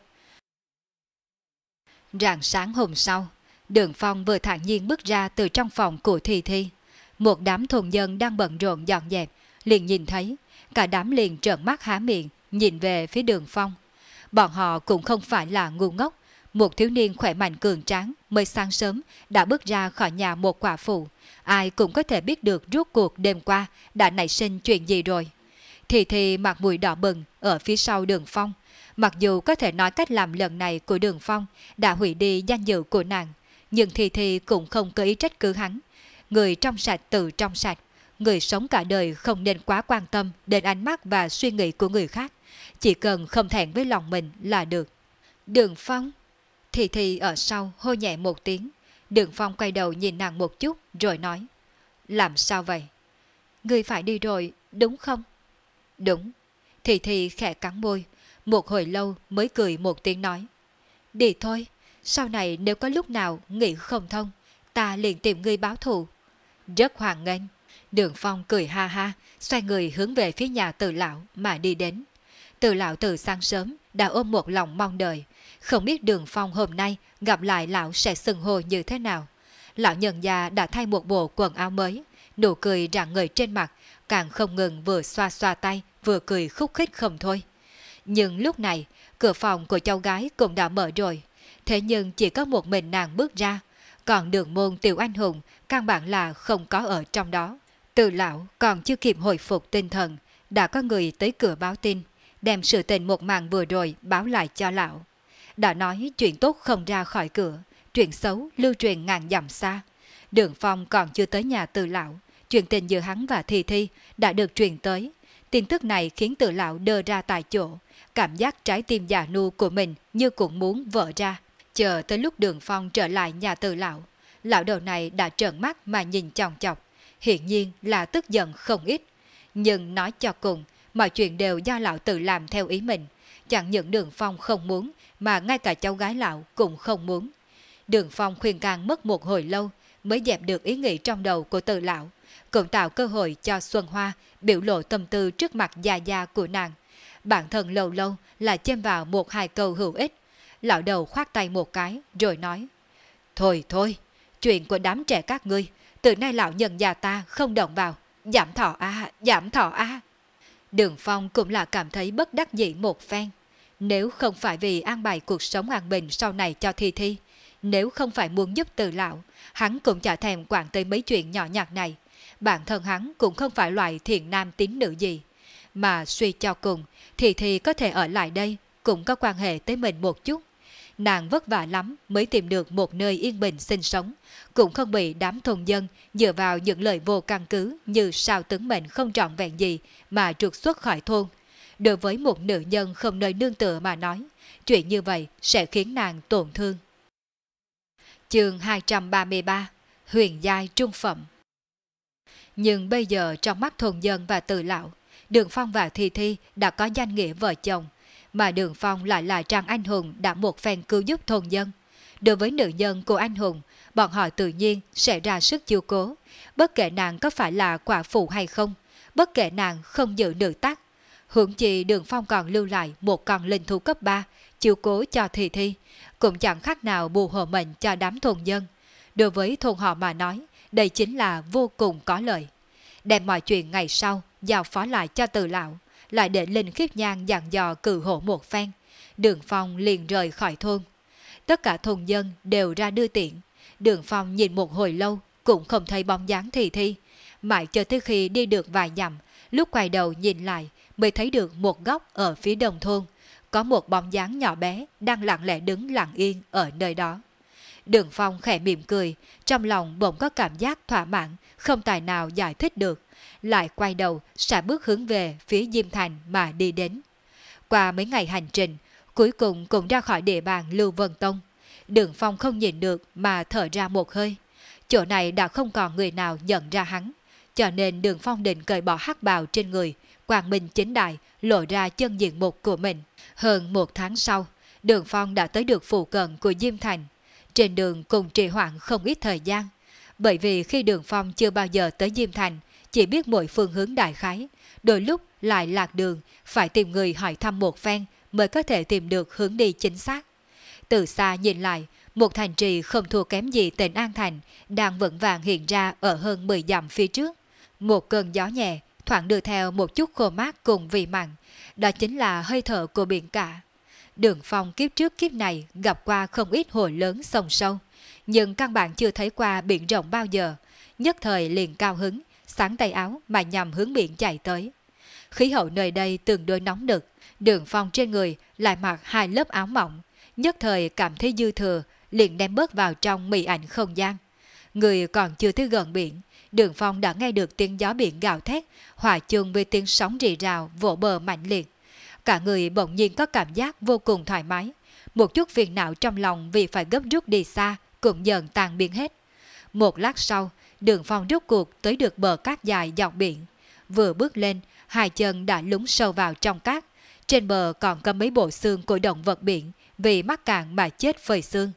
Rạng sáng hôm sau, Đường Phong vừa thản nhiên bước ra từ trong phòng của Thi Thi. Một đám thôn dân đang bận rộn dọn dẹp, liền nhìn thấy, cả đám liền trợn mắt há miệng, nhìn về phía Đường Phong. Bọn họ cũng không phải là ngu ngốc, một thiếu niên khỏe mạnh cường tráng mới sáng sớm đã bước ra khỏi nhà một quả phụ, ai cũng có thể biết được rốt cuộc đêm qua đã nảy sinh chuyện gì rồi. Thì thì mặt mũi đỏ bừng ở phía sau Đường Phong, mặc dù có thể nói cách làm lần này của Đường Phong đã hủy đi danh dự của nàng, nhưng thì thì cũng không có ý trách cứ hắn. Người trong sạch tự trong sạch, người sống cả đời không nên quá quan tâm đến ánh mắt và suy nghĩ của người khác, chỉ cần không thẹn với lòng mình là được. Đường Phong! Thì thì ở sau hô nhẹ một tiếng. Đường Phong quay đầu nhìn nàng một chút rồi nói. Làm sao vậy? Ngươi phải đi rồi, đúng không? Đúng. Thì thì khẽ cắn môi, một hồi lâu mới cười một tiếng nói. Đi thôi, sau này nếu có lúc nào nghĩ không thông, ta liền tìm ngươi báo thù. Rất hoan nghênh. Đường Phong cười ha ha, xoay người hướng về phía nhà Từ lão mà đi đến. Từ lão từ sáng sớm đã ôm một lòng mong đợi, không biết Đường Phong hôm nay gặp lại lão sẽ xưng hô như thế nào. Lão nhân già đã thay một bộ quần áo mới, nụ cười rạng ngời trên mặt, càng không ngừng vừa xoa xoa tay vừa cười khúc khích không thôi. Nhưng lúc này, cửa phòng của cháu gái cũng đã mở rồi, thế nhưng chỉ có một mình nàng bước ra, còn Đường môn Tiểu Anh Hùng căn bản là không có ở trong đó. Từ lão còn chưa kịp hồi phục tinh thần, đã có người tới cửa báo tin, đem sự tình một màn vừa rồi báo lại cho lão. Đã nói chuyện tốt không ra khỏi cửa, chuyện xấu lưu truyền ngàn dặm xa. Đường Phong còn chưa tới nhà Từ lão, chuyện tình giữa hắn và Thi Thi đã được truyền tới. Tin tức này khiến Từ lão đơ ra tại chỗ, cảm giác trái tim già nua của mình như cũng muốn vỡ ra. Chờ tới lúc Đường Phong trở lại nhà Từ lão, lão đầu này đã trợn mắt mà nhìn chòng chọc, hiển nhiên là tức giận không ít. Nhưng nói cho cùng, mọi chuyện đều do lão tự làm theo ý mình. Chẳng những Đường Phong không muốn, mà ngay cả cháu gái lão cũng không muốn. Đường Phong khuyên can mất một hồi lâu mới dẹp được ý nghĩ trong đầu của Từ lão, cũng tạo cơ hội cho Xuân Hoa biểu lộ tâm tư trước mặt già già của nàng. Bản thân lâu lâu là chêm vào một hai câu hữu ích. Lão đầu khoát tay một cái rồi nói: Thôi thôi, chuyện của đám trẻ các ngươi, từ nay lão nhân già ta không động vào. Giảm thọ a, giảm thọ a. Đường Phong cũng là cảm thấy bất đắc dĩ một phen. Nếu không phải vì an bài cuộc sống an bình sau này cho Thi Thi, nếu không phải muốn giúp Từ lão, hắn cũng chả thèm quản tới mấy chuyện nhỏ nhặt này. Bản thân hắn cũng không phải loại thiện nam tín nữ gì. Mà suy cho cùng, Thi Thi có thể ở lại đây cũng có quan hệ tới mình một chút. Nàng vất vả lắm mới tìm được một nơi yên bình sinh sống, cũng không bị đám thôn dân dựa vào những lời vô căn cứ như sao tướng mệnh không trọn vẹn gì mà trục xuất khỏi thôn. Đối với một nữ nhân không nơi nương tựa mà nói, chuyện như vậy sẽ khiến nàng tổn thương. Chương hai trăm ba mươi ba, Huyền giai trung phẩm. Nhưng bây giờ trong mắt thôn dân và Từ lão, Đường Phong và Thi Thi đã có danh nghĩa vợ chồng, mà Đường Phong lại là Trang Anh Hùng đã một phen cứu giúp thôn dân. Đối với nữ nhân của anh hùng, bọn họ tự nhiên sẽ ra sức chiếu cố, bất kể nàng có phải là quả phụ hay không, bất kể nàng không giữ nữ tác. Huống chi Đường Phong còn lưu lại một con linh thú cấp ba, chiếu cố cho Thi Thi, cũng chẳng khác nào bù hộ mệnh cho đám thôn dân. Đối với thôn họ mà nói, đây chính là vô cùng có lợi. Đem mọi chuyện ngày sau giao phó lại cho Từ lão, lại để Linh Khiếp Nhan dặn dò cử hộ một phen, Đường Phong liền rời khỏi thôn. Tất cả thôn dân đều ra đưa tiễn. Đường Phong nhìn một hồi lâu cũng không thấy bóng dáng Thi Thi, mãi cho tới khi đi được vài dặm, lúc quay đầu nhìn lại mới thấy được một góc ở phía đông thôn, có một bóng dáng nhỏ bé đang lặng lẽ đứng lặng yên ở nơi đó. Đường Phong khẽ mỉm cười, trong lòng bỗng có cảm giác thỏa mãn, không tài nào giải thích được, lại quay đầu xả bước hướng về phía Diêm Thành mà đi đến. Qua mấy ngày hành trình, cuối cùng cũng ra khỏi địa bàn Lưu Vân Tông. Đường Phong không nhìn được mà thở ra một hơi. Chỗ này đã không còn người nào nhận ra hắn, cho nên Đường Phong định cởi bỏ hắc bào trên người, quang minh chính đại, lộ ra chân diện mục của mình. Hơn một tháng sau, Đường Phong đã tới được phụ cận của Diêm Thành. Trên đường cùng trì hoãn không ít thời gian, bởi vì khi Đường Phong chưa bao giờ tới Diêm Thành, chỉ biết mỗi phương hướng đại khái, đôi lúc lại lạc đường, phải tìm người hỏi thăm một phen mới có thể tìm được hướng đi chính xác. Từ xa nhìn lại, một thành trì không thua kém gì tỉnh An Thành đang vững vàng hiện ra ở hơn mười dặm phía trước. Một cơn gió nhẹ thoảng đưa theo một chút khô mát cùng vị mặn, đó chính là hơi thở của biển cả. Đường Phong kiếp trước kiếp này gặp qua không ít hồ lớn sông sâu, nhưng căn bản chưa thấy qua biển rộng bao giờ, nhất thời liền cao hứng, sáng tay áo mà nhằm hướng biển chạy tới. Khí hậu nơi đây tương đối nóng nực, Đường Phong trên người lại mặc hai lớp áo mỏng, nhất thời cảm thấy dư thừa, liền đem bớt vào trong mị ảnh không gian. Người còn chưa tới gần biển, Đường Phong đã nghe được tiếng gió biển gào thét, hòa chung với tiếng sóng rì rào vỗ bờ mạnh liệt. Cả người bỗng nhiên có cảm giác vô cùng thoải mái, một chút phiền não trong lòng vì phải gấp rút đi xa cũng dần tan biến hết. Một lát sau, Đường Phong rút cuộc tới được bờ cát dài dọc biển. Vừa bước lên, hai chân đã lún sâu vào trong cát. Trên bờ còn có mấy bộ xương của động vật biển vì mắc cạn mà chết phơi xương.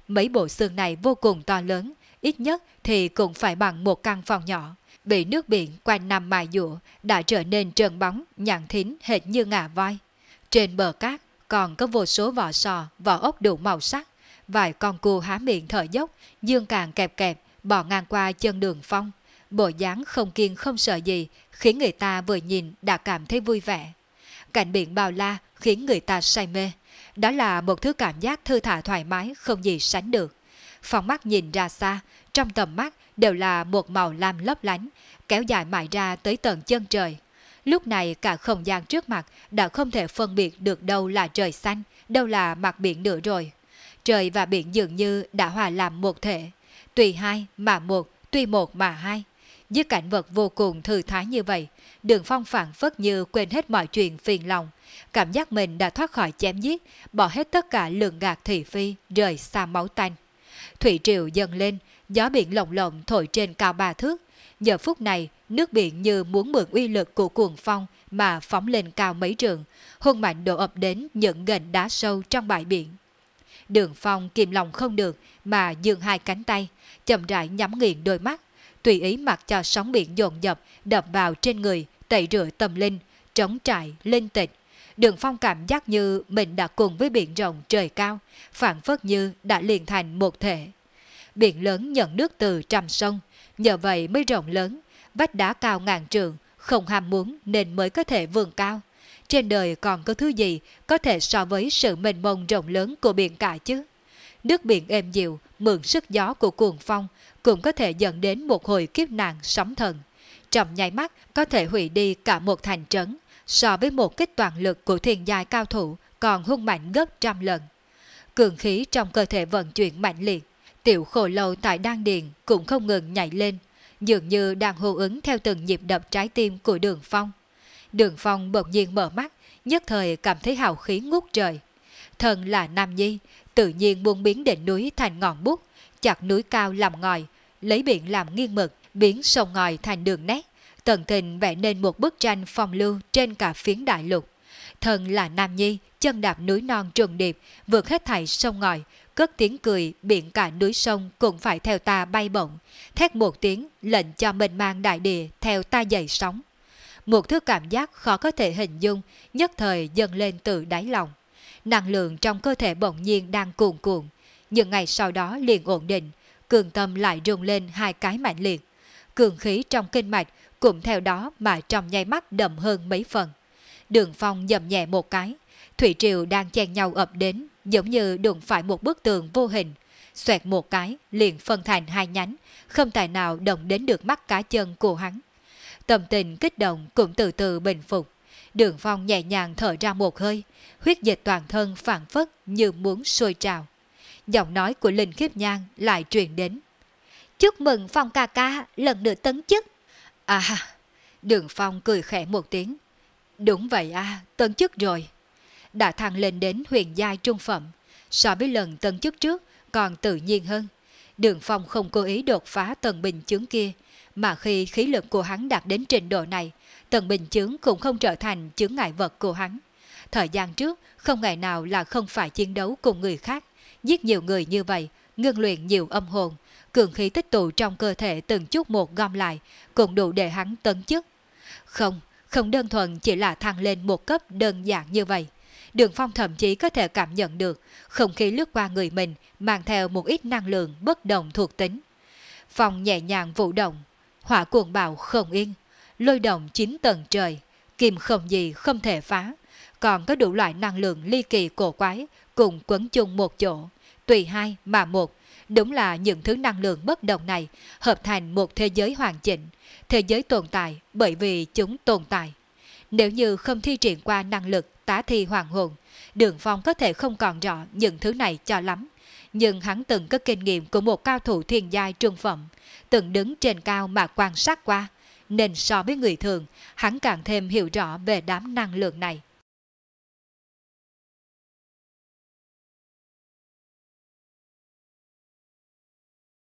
Mấy bộ xương này vô cùng to lớn, ít nhất thì cũng phải bằng một căn phòng nhỏ. Bị nước biển quanh năm mài dũa đã trở nên trơn bóng, nhẵn thín hệt như ngà voi. Trên bờ cát còn có vô số vỏ sò, vỏ ốc đủ màu sắc. Vài con cua há miệng thở dốc, dương càng kẹp kẹp, bò ngang qua chân Đường Phong. Bộ dáng không kiêng không sợ gì, khiến người ta vừa nhìn đã cảm thấy vui vẻ. Cảnh biển bao la khiến người ta say mê. Đó là một thứ cảm giác thư thả thoải mái không gì sánh được. Phong mắt nhìn ra xa, trong tầm mắt đều là một màu lam lấp lánh, kéo dài mãi ra tới tận chân trời. Lúc này cả không gian trước mặt đã không thể phân biệt được đâu là trời xanh, đâu là mặt biển nữa rồi. Trời và biển dường như đã hòa làm một thể, tùy hai mà một, tùy một mà hai. Với cảnh vật vô cùng thư thái như vậy, Đường Phong phảng phất như quên hết mọi chuyện phiền lòng, cảm giác mình đã thoát khỏi chém giết, bỏ hết tất cả lường gạt thị phi, rời xa máu tanh. Thủy triều dâng lên, gió biển lồng lộng thổi trên cao ba thước. Giờ phút này, nước biển như muốn mượn uy lực của cuồng phong mà phóng lên cao mấy trường, hung mạnh đổ ập đến những gành đá sâu trong bãi biển. Đường Phong kìm lòng không được mà giương hai cánh tay, chậm rãi nhắm nghiền đôi mắt, tùy ý mặc cho sóng biển dồn dập đập vào trên người, tẩy rửa tâm linh, trống trải, linh tịch. Đường Phong cảm giác như mình đã cùng với biển rộng trời cao, phảng phất như đã liền thành một thể. Biển lớn nhận nước từ trăm sông, nhờ vậy mới rộng lớn, vách đá cao ngàn trượng, không ham muốn nên mới có thể vươn cao. Trên đời còn có thứ gì có thể so với sự mênh mông rộng lớn của biển cả chứ? Nước biển êm dịu, mượn sức gió của cuồng phong, cũng có thể dẫn đến một hồi kiếp nạn sóng thần. Trong nháy mắt có thể hủy đi cả một thành trấn, so với một kích toàn lực của thiên giai cao thủ còn hung mạnh gấp trăm lần. Cường khí trong cơ thể vận chuyển mạnh liệt, tiểu khổ lâu tại đan điền cũng không ngừng nhảy lên, dường như đang hô ứng theo từng nhịp đập trái tim của Đường Phong. Đường Phong bỗng nhiên mở mắt, nhất thời cảm thấy hào khí ngút trời. Thần là nam nhi, tự nhiên muốn biến đỉnh núi thành ngọn bút, chặt núi cao làm ngòi, lấy biển làm nghiêng mực, biến sông ngòi thành đường nét, tận tình vẽ nên một bức tranh phong lưu trên cả phiến đại lục. Thần là nam nhi, chân đạp núi non trùng điệp, vượt hết thảy sông ngòi, cất tiếng cười, biển cả núi sông cũng phải theo ta bay bổng, thét một tiếng lệnh cho mênh mang đại địa theo ta dậy sóng. Một thứ cảm giác khó có thể hình dung, nhất thời dâng lên từ đáy lòng. Năng lượng trong cơ thể bỗng nhiên đang cuồn cuộn, nhưng ngày sau đó liền ổn định, cường tâm lại rung lên hai cái mạnh liệt. Cường khí trong kinh mạch cũng theo đó mà trong nháy mắt đậm hơn mấy phần. Đường Phong dầm nhẹ một cái, thủy triều đang chen nhau ập đến, giống như đụng phải một bức tường vô hình, xoẹt một cái liền phân thành hai nhánh, không tài nào động đến được mắt cá chân của hắn. Tâm tình kích động cũng từ từ bình phục. Đường Phong nhẹ nhàng thở ra một hơi, huyết dịch toàn thân phảng phất như muốn sôi trào. Giọng nói của Linh Khiếp Nhan lại truyền đến. Chúc mừng Phong ca ca lần nữa tấn chức. À, Đường Phong cười khẽ một tiếng. Đúng vậy à, tấn chức rồi. Đã thăng lên đến huyền giai trung phẩm, so với lần tấn chức trước còn tự nhiên hơn. Đường Phong không cố ý đột phá tầng bình chướng kia, mà khi khí lực của hắn đạt đến trình độ này, tầng bình chướng cũng không trở thành chướng ngại vật của hắn. Thời gian trước, không ngày nào là không phải chiến đấu cùng người khác, giết nhiều người như vậy, ngưng luyện nhiều âm hồn, cường khí tích tụ trong cơ thể từng chút một gom lại, cũng đủ để hắn tấn chức. Không, không đơn thuần chỉ là thăng lên một cấp đơn giản như vậy. Đường Phong thậm chí có thể cảm nhận được không khí lướt qua người mình mang theo một ít năng lượng bất đồng thuộc tính. Phong nhẹ nhàng vũ động, hỏa cuồng bạo không yên, lôi động chín tầng trời, kim không gì không thể phá, còn có đủ loại năng lượng ly kỳ cổ quái cùng quấn chung một chỗ, tùy hai mà một. Đúng là những thứ năng lượng bất đồng này hợp thành một thế giới hoàn chỉnh, thế giới tồn tại bởi vì chúng tồn tại. Nếu như không thi triển qua năng lực tá thi hoàng hồn, Đường Phong có thể không còn rõ những thứ này cho lắm. Nhưng hắn từng có kinh nghiệm của một cao thủ thiên giai trung phẩm, từng đứng trên cao mà quan sát qua, nên so với người thường, hắn càng thêm hiểu rõ về đám năng lượng này.